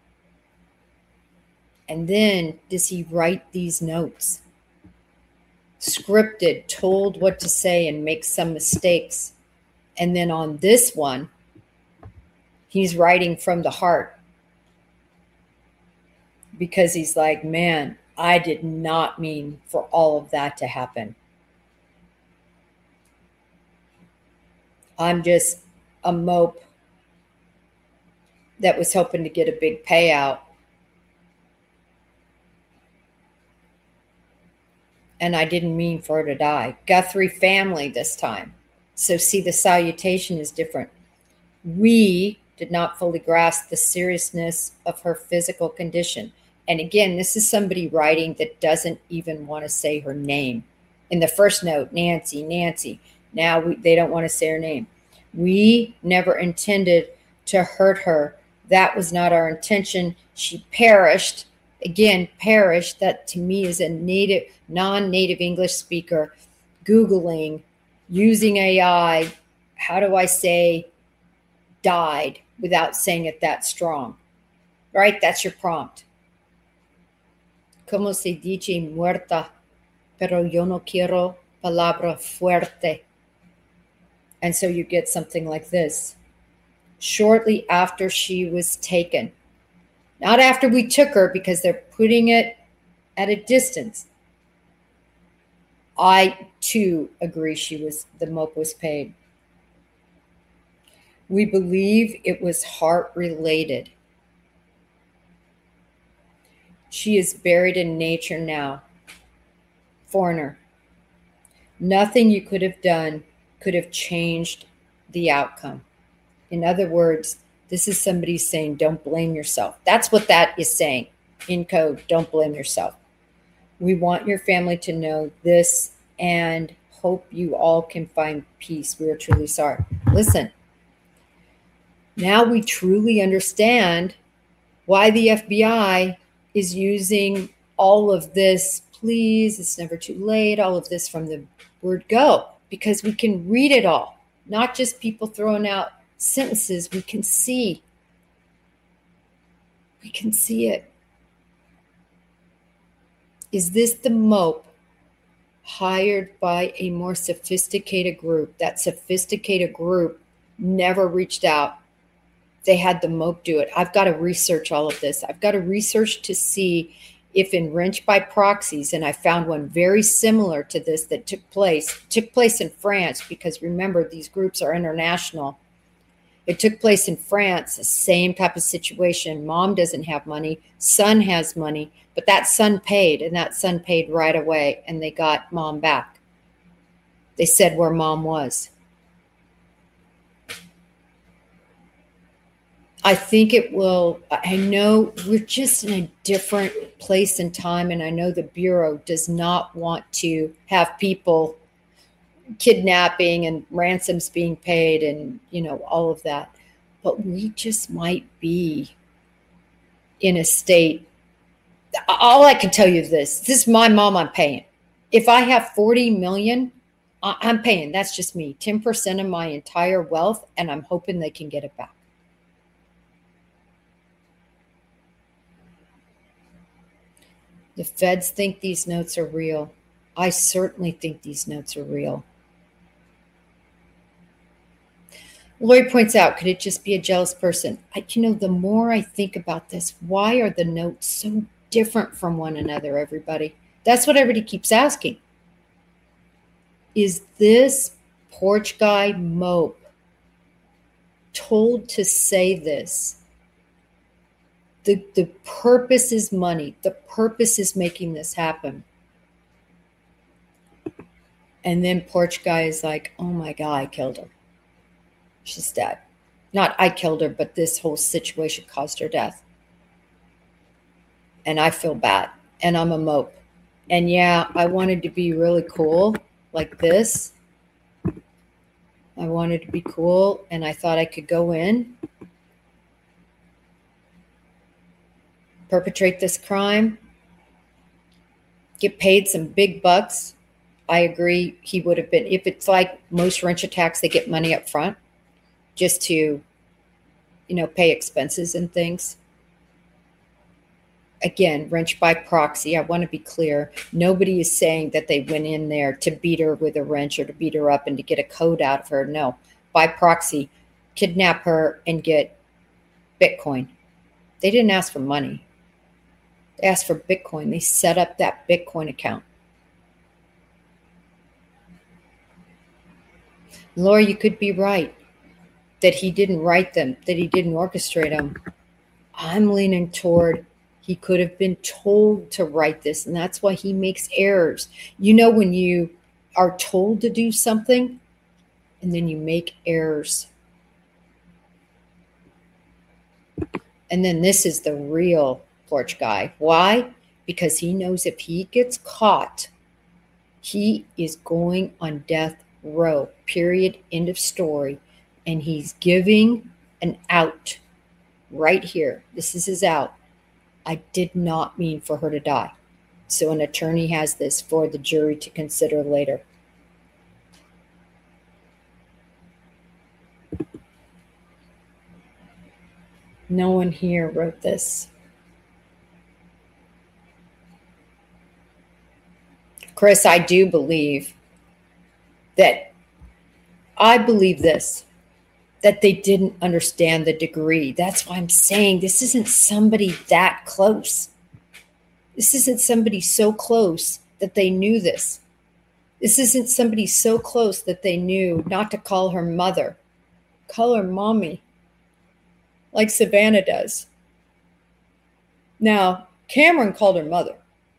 and then does he write these notes? Scripted, told what to say and make some mistakes. And then on this one, he's writing from the heart. Because he's like, man, I did not mean for all of that to happen. I'm just a Mope that was hoping to get a big payout. And I didn't mean for her to die. Guthrie family this time. So see, the salutation is different. We did not fully grasp the seriousness of her physical condition. And again, this is somebody writing that doesn't even want to say her name. In the first note, Nancy, Nancy. Now we, they don't want to say her name. We never intended to hurt her. That was not our intention. She perished. Again, perished. That to me is a native, non-native English speaker Googling, using A I, how do I say died without saying it that strong? Right? That's your prompt. Como se dice muerta, pero yo no quiero palabra fuerte. And so you get something like this. Shortly after she was taken, not after we took her because they're putting it at a distance. I too agree she was, the mope was paid. We believe it was heart related. She is buried in nature now. Foreigner. Nothing you could have done could have changed the outcome. In other words, this is somebody saying, don't blame yourself. That's what that is saying in code. Don't blame yourself. We want your family to know this and hope you all can find peace. We are truly sorry. Listen, now we truly understand why the F B I is using all of this, please, it's never too late, all of this from the word go, because we can read it all, not just people throwing out sentences. We can see. We can see it. Is this the mope hired by a more sophisticated group? That sophisticated group never reached out. They had the mope do it. I've got to research all of this. I've got to research to see if in wrench by proxies, and I found one very similar to this that took place, took place in France, because remember, these groups are international. It took place in France, the same type of situation. Mom doesn't have money, son has money, but that son paid, and that son paid right away, and they got mom back. They said where mom was. I think it will, I know we're just in a different place and time, and I know the Bureau does not want to have people kidnapping and ransoms being paid and, you know, all of that. But we just might be in a state. All I can tell you is this. This is my mom I'm paying. If I have forty million, I'm paying. That's just me. ten percent of my entire wealth, and I'm hoping they can get it back. The feds think these notes are real. I certainly think these notes are real. Lori points out, could it just be a jealous person? I, you know, the more I think about this, why are the notes so different from one another, everybody? That's what everybody keeps asking. Is this porch guy mope told to say this? The, the purpose is money. The purpose is making this happen. And then porch guy is like, oh my God, I killed her. She's dead. Not I killed her, but this whole situation caused her death. And I feel bad. And I'm a mope. And yeah, I wanted to be really cool like this. I wanted to be cool, and I thought I could go in, perpetrate this crime, get paid some big bucks. I agree he would have been, if it's like most wrench attacks, they get money up front just to, you know, pay expenses and things. Again, wrench by proxy. I want to be clear. Nobody is saying that they went in there to beat her with a wrench or to beat her up and to get a code out of her. No, by proxy, kidnap her and get Bitcoin. They didn't ask for money. They asked for Bitcoin. They set up that Bitcoin account. Laura, you could be right that he didn't write them, that he didn't orchestrate them. I'm leaning toward he could have been told to write this, and that's why he makes errors. You know, when you are told to do something and then you make errors. And then this is the real porch guy. Why? Because he knows if he gets caught, he is going on death row, period, end of story. And he's giving an out right here. This is his out. I did not mean for her to die. So an attorney has this for the jury to consider later. No one here wrote this. Chris, I do believe that, I believe this, that they didn't understand the degree. That's why I'm saying this isn't somebody that close. This isn't somebody so close that they knew this. This isn't somebody so close that they knew not to call her mother. Call her mommy, like Savannah does. Now, Cameron called her mother.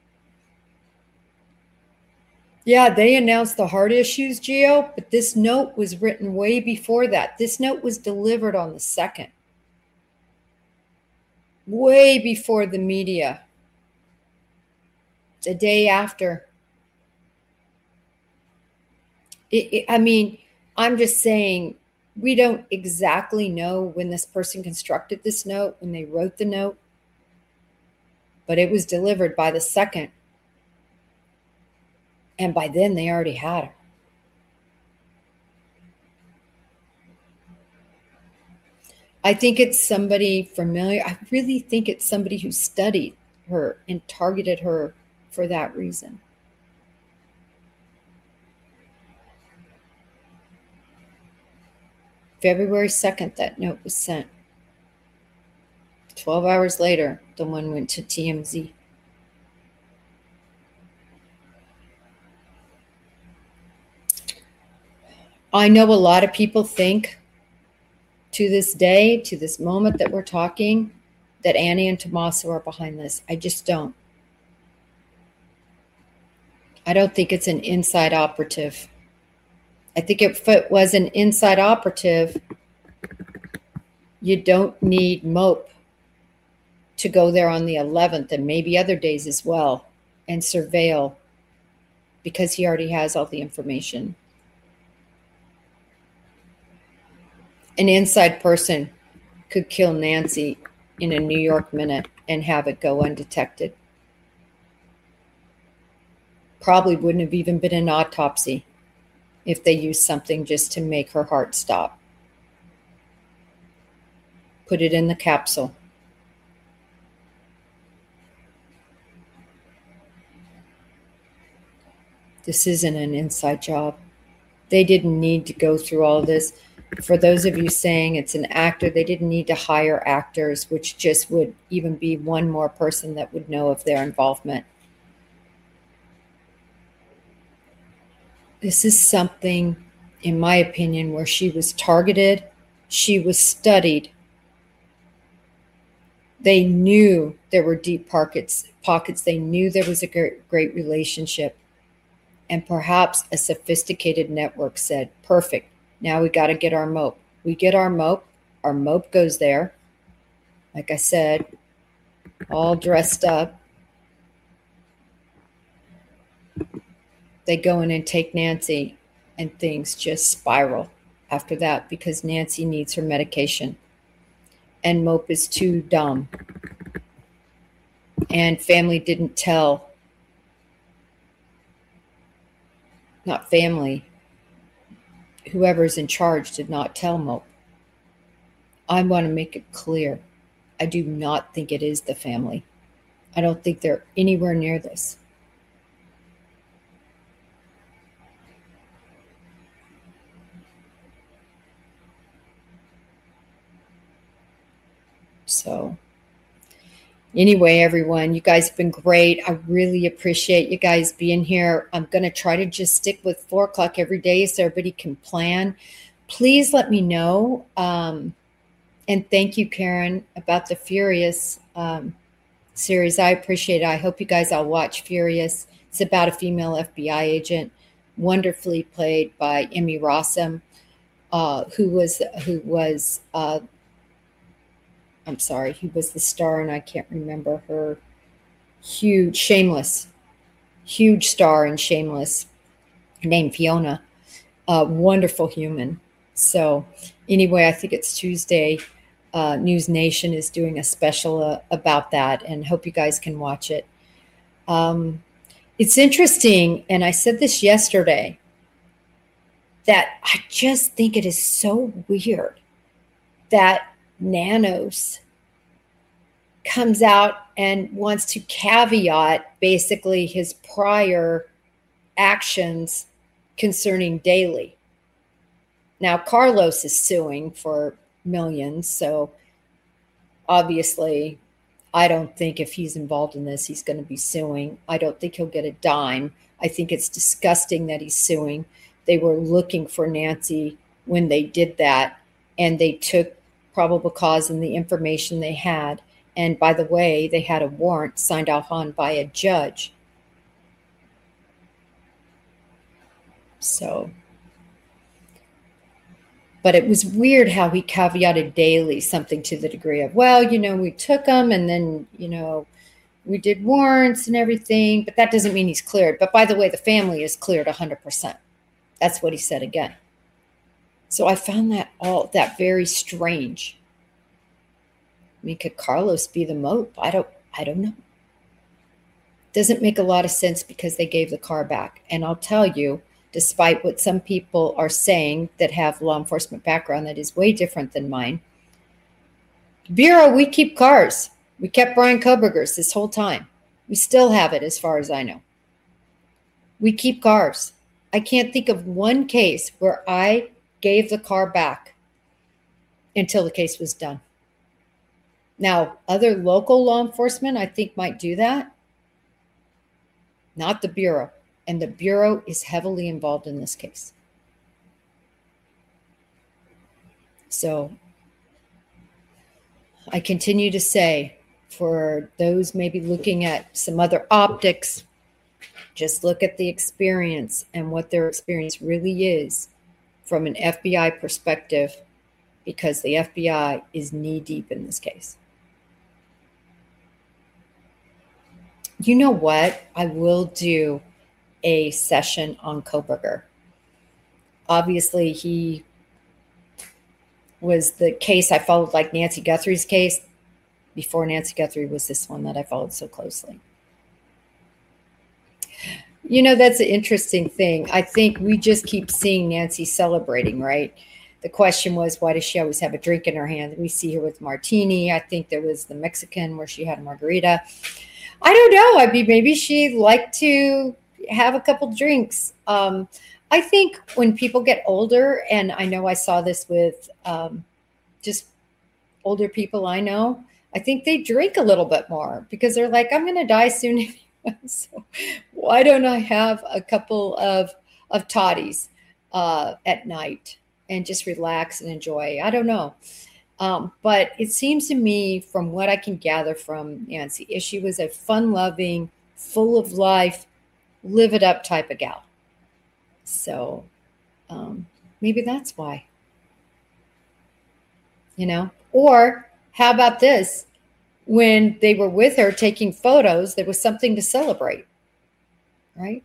Yeah, they announced the heart issues, Gio, but this note was written way before that. This note was delivered on the second. Way before the media. The day after. It, it, I mean, I'm just saying, we don't exactly know when this person constructed this note, when they wrote the note, but it was delivered by the second. And by then, they already had her. I think it's somebody familiar. I really think it's somebody who studied her and targeted her for that reason. February second, that note was sent. twelve hours later, the one went to T M Z. I know a lot of people think to this day, to this moment that we're talking, that Annie and Tommaso are behind this. I just don't. I don't think it's an inside operative. I think if it was an inside operative, you don't need Mope to go there on the eleventh and maybe other days as well and surveil, because he already has all the information. An inside person could kill Nancy in a New York minute and have it go undetected. Probably wouldn't have even been an autopsy if they used something just to make her heart stop. Put it in the capsule. This isn't an inside job. They didn't need to go through all this. For those of you saying it's an actor, they didn't need to hire actors, which just would even be one more person that would know of their involvement. This is something, in my opinion, where she was targeted, she was studied. They knew there were deep pockets, pockets. They knew there was a great, great relationship. And perhaps a sophisticated network said, perfect. Now we got to get our Mope. We get our Mope. Our Mope goes there. Like I said, all dressed up. They go in and take Nancy, and things just spiral after that because Nancy needs her medication. And Mope is too dumb. And family didn't tell. Not family. Whoever's in charge did not tell Mope. I want to make it clear. I do not think it is the family. I don't think they're anywhere near this. So anyway, everyone, you guys have been great. I really appreciate you guys being here. I'm going to try to just stick with four o'clock every day so everybody can plan. Please let me know. Um, and thank you, Karen, about the Furious um, series. I appreciate it. I hope you guys all watch Furious. It's about a female F B I agent, wonderfully played by Emmy Rossum, uh, who was who was uh, I'm sorry, who was the star, and I can't remember her. Huge, Shameless, huge star in Shameless, named Fiona. Uh, wonderful human. So anyway, I think it's Tuesday. Uh, News Nation is doing a special uh, about that, and hope you guys can watch it. Um, it's interesting, and I said this yesterday, that I just think it is so weird that Nanos comes out and wants to caveat basically his prior actions concerning Daley. Now, Carlos is suing for millions, so obviously I don't think if he's involved in this, he's going to be suing. I don't think he'll get a dime. I think it's disgusting that he's suing. They were looking for Nancy when they did that, and they took probable cause and the information they had. And by the way, they had a warrant signed off on by a judge. So, but it was weird how he caveated Daley something to the degree of, well, you know, we took him and then, you know, we did warrants and everything, but that doesn't mean he's cleared. But by the way, the family is cleared one hundred percent. That's what he said again. So I found that all that very strange. I mean, could Carlos be the mope? I don't, I don't know. Doesn't make a lot of sense because they gave the car back. And I'll tell you, despite what some people are saying that have law enforcement background that is way different than mine, Bureau, we keep cars. We kept Bryan Kohberger's this whole time. We still have it as far as I know. We keep cars. I can't think of one case where I gave the car back until the case was done. Now, other local law enforcement, I think, might do that. Not the Bureau. And the Bureau is heavily involved in this case. So I continue to say, for those maybe looking at some other optics, just look at the experience and what their experience really is from an F B I perspective, because the F B I is knee-deep in this case. You know what? I will do a session on Kohberger. Obviously, he was the case I followed, like Nancy Guthrie's case. Before Nancy Guthrie was this one that I followed so closely. You know, that's an interesting thing. I think we just keep seeing Nancy celebrating, right? The question was, why does she always have a drink in her hand? We see her with martini. I think there was the Mexican where she had a margarita. I don't know. I mean, maybe she liked to have a couple drinks. Um, I think when people get older, and I know I saw this with um, just older people I know, I think they drink a little bit more because they're like, I'm going to die soon anyway. So why don't I have a couple of, of toddies uh, at night and just relax and enjoy? I don't know. Um, but it seems to me, from what I can gather from Nancy, is she was a fun-loving, full of life, live it up type of gal. So um, maybe that's why, you know, or how about this? When they were with her taking photos, there was something to celebrate, right?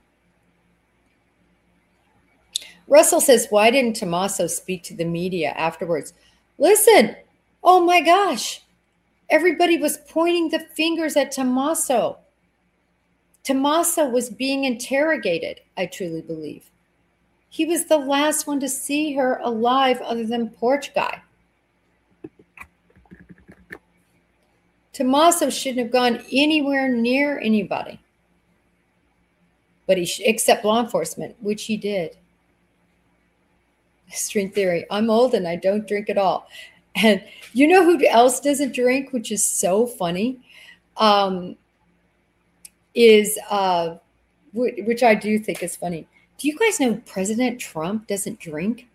Russell says, why didn't Tommaso speak to the media afterwards? Listen, oh my gosh, everybody was pointing the fingers at Tommaso. Tommaso was being interrogated, I truly believe. He was the last one to see her alive other than Porch Guy. Tommaso shouldn't have gone anywhere near anybody, but he sh- except law enforcement, which he did. String theory. I'm old and I don't drink at all. And you know who else doesn't drink, which is so funny, um, is, uh, w- which I do think is funny. Do you guys know President Trump doesn't drink?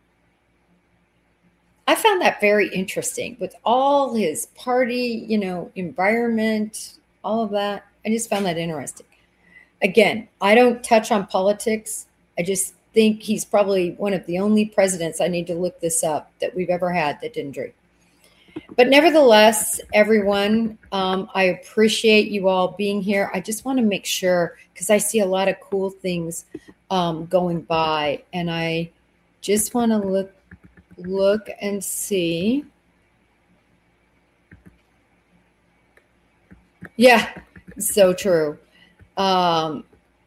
I found that very interesting with all his party, you know, environment, all of that. I just found that interesting. Again, I don't touch on politics. I just think he's probably one of the only presidents, I need to look this up, that we've ever had that didn't drink. But nevertheless, everyone, um, I appreciate you all being here. I just want to make sure, because I see a lot of cool things um, going by, and I just want to look look and see. Yeah, so true. Um,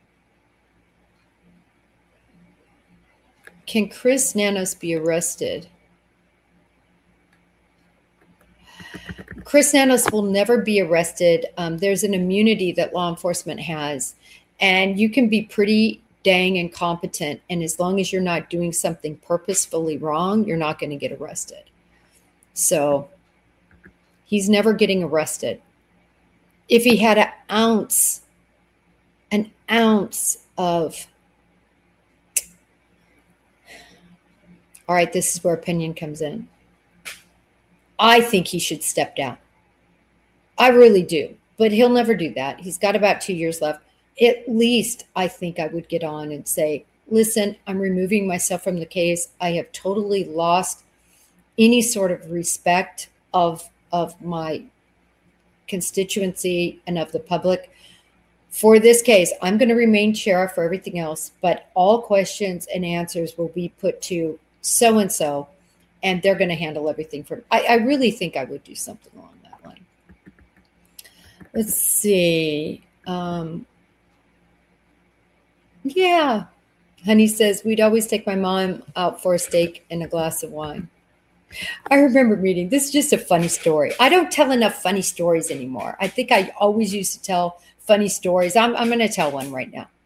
can Chris Nanos be arrested? Chris Nanos will never be arrested. Um, there's an immunity that law enforcement has, and you can be pretty dang incompetent. And as long as you're not doing something purposefully wrong, you're not going to get arrested. So he's never getting arrested. If he had an ounce, an ounce of, all right, this is where opinion comes in. I think he should step down. I really do, but he'll never do that. He's got about two years left. At least I think I would get on and say, listen, I'm removing myself from the case. I have totally lost any sort of respect of, of my constituency and of the public. For this case, I'm going to remain sheriff for everything else, but all questions and answers will be put to so-and-so, and they're going to handle everything for me. I, I really think I would do something along that line. Let's see. Um, yeah. Honey says, we'd always take my mom out for a steak and a glass of wine. I remember reading, this is just a funny story. I don't tell enough funny stories anymore. I think I always used to tell funny stories. I'm, I'm going to tell one right now.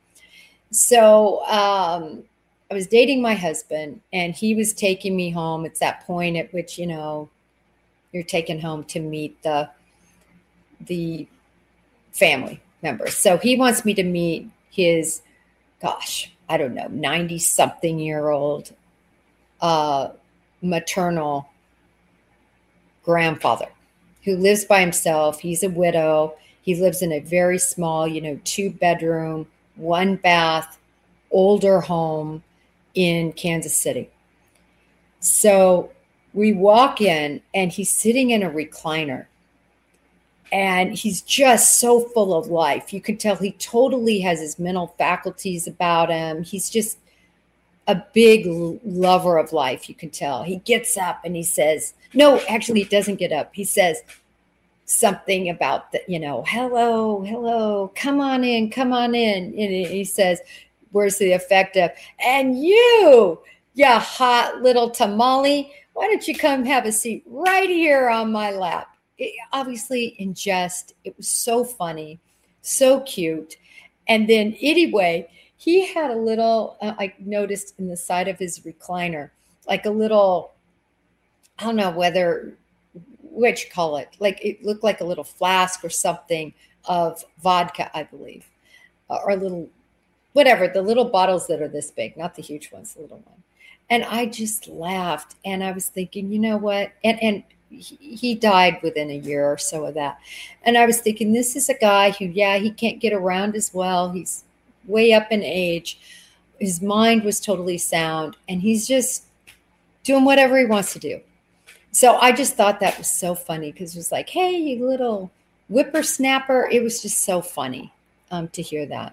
So um, I was dating my husband, and he was taking me home. It's that point at which, you know, you're taken home to meet the, the family members. So he wants me to meet his, gosh, I don't know, ninety-something year old uh, maternal grandfather who lives by himself. He's a widow. He lives in a very small, you know, two bedroom, one bath, older home in Kansas City. So we walk in, and he's sitting in a recliner, and he's just so full of life. You can tell he totally has his mental faculties about him. He's just a big lover of life. You can tell. He gets up and he says, no, actually he doesn't get up. He says something about the, you know, hello, hello, come on in, come on in. And he says, where's the effect of, and you, you hot little tamale, why don't you come have a seat right here on my lap? It, obviously in jest, it was so funny, so cute. And then anyway, he had a little, uh, I noticed in the side of his recliner, like a little, I don't know whether, what you call it, like it looked like a little flask or something of vodka, I believe, uh, or a little, whatever, the little bottles that are this big, not the huge ones, the little one. And I just laughed, and I was thinking, you know what? And, and he, he died within a year or so of that. And I was thinking, this is a guy who, yeah, he can't get around as well. He's way up in age. His mind was totally sound, and he's just doing whatever he wants to do. So I just thought that was so funny, because it was like, hey, you little whippersnapper. It was just so funny um, to hear that.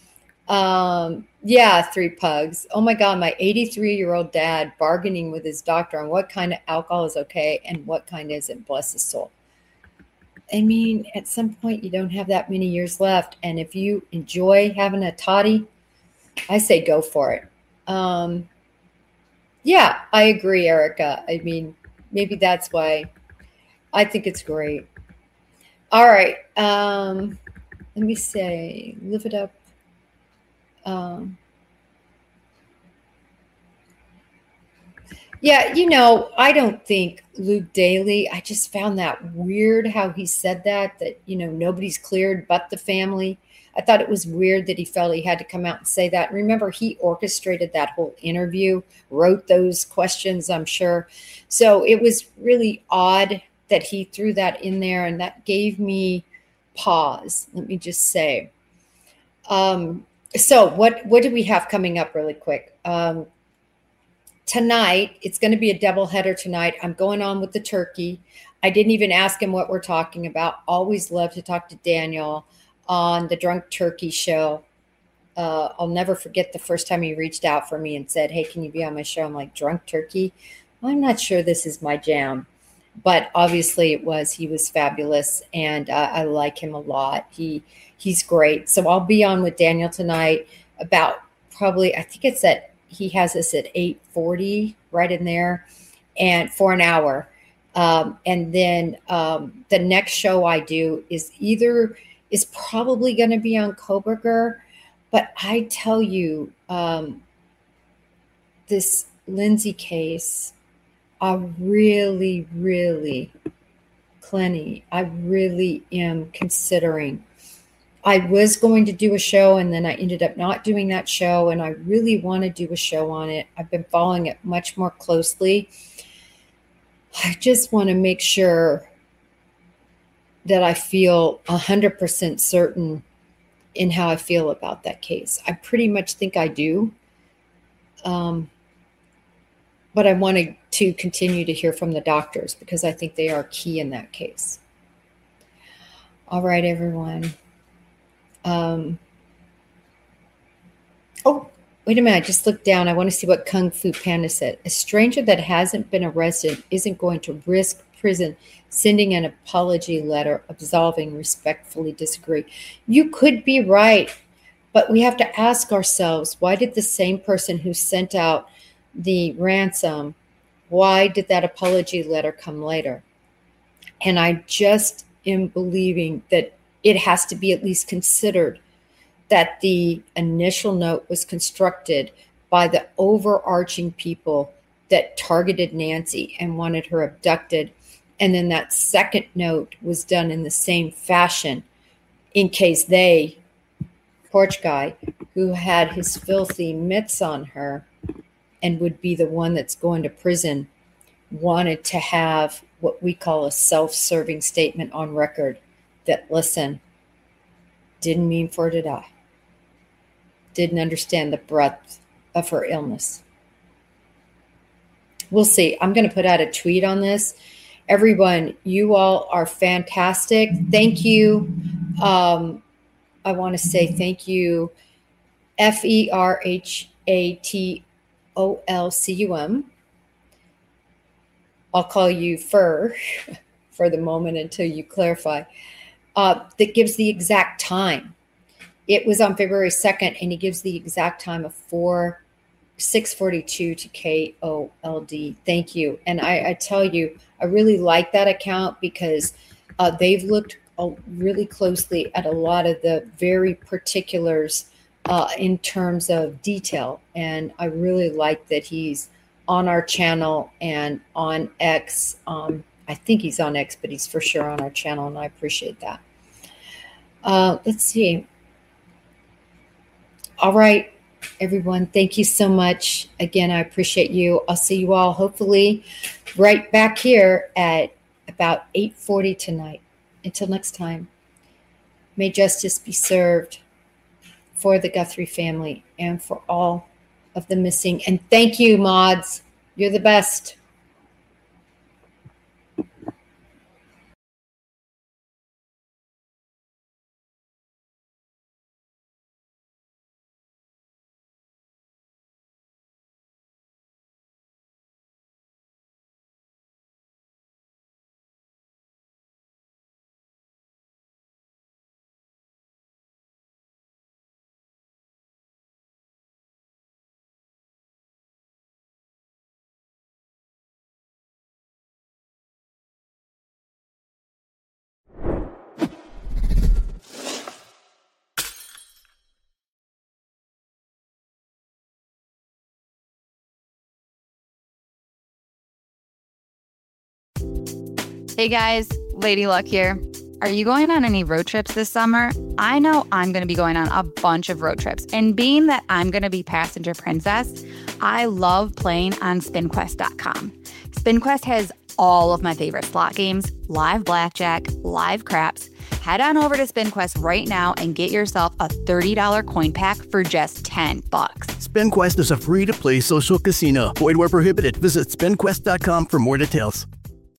Um, yeah, three pugs. Oh my God, my eighty-three-year-old dad bargaining with his doctor on what kind of alcohol is okay and what kind isn't. Bless his soul. I mean, at some point, you don't have that many years left. And if you enjoy having a toddy, I say go for it. Um, yeah, I agree, Erica. I mean, maybe that's why I think it's great. All right. Um, let me say, live it up. Um, yeah, you know, I don't think Luke Daly, I just found that weird how he said that, that, you know, nobody's cleared but the family. I thought it was weird that he felt he had to come out and say that. And remember, he orchestrated that whole interview, wrote those questions, I'm sure. So it was really odd that he threw that in there, and that gave me pause, let me just say. Um, so what, what do we have coming up really quick? Um, tonight, it's going to be a doubleheader tonight. I'm going on with the turkey. I didn't even ask him what we're talking about. Always love to talk to Daniel on the Drunk Turkey show. Uh, I'll never forget the first time he reached out for me and said, hey, can you be on my show? I'm like, Drunk Turkey? I'm not sure this is my jam. But obviously it was. He was fabulous, and uh, I like him a lot. He He's great. So I'll be on with Daniel tonight about probably, I think it's at, he has us at eight forty, right in there, and for an hour. Um, and then um, the next show I do is either is probably going to be on Kohberger, but I tell you, um, this Lindsay case, I really, really, Clenny, I really am considering. I was going to do a show, and then I ended up not doing that show, and I really want to do a show on it. I've been following it much more closely. I just want to make sure that I feel one hundred percent certain in how I feel about that case. I pretty much think I do. Um, but I wanted to continue to hear from the doctors because I think they are key in that case. All right, everyone. Um, oh, wait a minute. I just looked down. I want to see what Kung Fu Panda said. A stranger that hasn't been arrested isn't going to risk prison sending an apology letter absolving, respectfully disagree. You could be right, but we have to ask ourselves, why did the same person who sent out the ransom, why did that apology letter come later? And I just am believing that it has to be at least considered that the initial note was constructed by the overarching people that targeted Nancy and wanted her abducted. And then that second note was done in the same fashion in case they, porch guy, who had his filthy mitts on her and would be the one that's going to prison, wanted to have what we call a self-serving statement on record that, listen, didn't mean for her to die. Didn't understand the breadth of her illness. We'll see. I'm going to put out a tweet on this. Everyone, you all are fantastic. Thank you. Um, I want to say thank you, F E R H A T O L C U M. I'll call you Fur for the moment until you clarify. Uh, that gives the exact time. It was on February second, and he gives the exact time of four, six forty-two to K O L D. Thank you. And I, I tell you, I really like that account because uh, they've looked uh, really closely at a lot of the very particulars uh, in terms of detail. And I really like that he's on our channel and on X. Um, I think he's on X, but he's for sure on our channel, and I appreciate that. Uh, let's see. All right, everyone. Thank you so much. Again, I appreciate you. I'll see you all hopefully right back here at about eight forty tonight. Until next time, may justice be served for the Guthrie family and for all of the missing. And thank you, mods. You're the best. Hey guys, Lady Luck here. Are you going on any road trips this summer? I know I'm going to be going on a bunch of road trips. And being that I'm going to be passenger princess, I love playing on spin quest dot com. SpinQuest has all of my favorite slot games, live blackjack, live craps. Head on over to SpinQuest right now and get yourself a thirty dollars coin pack for just ten bucks. SpinQuest is a free-to-play social casino. Void where prohibited. Visit spin quest dot com for more details.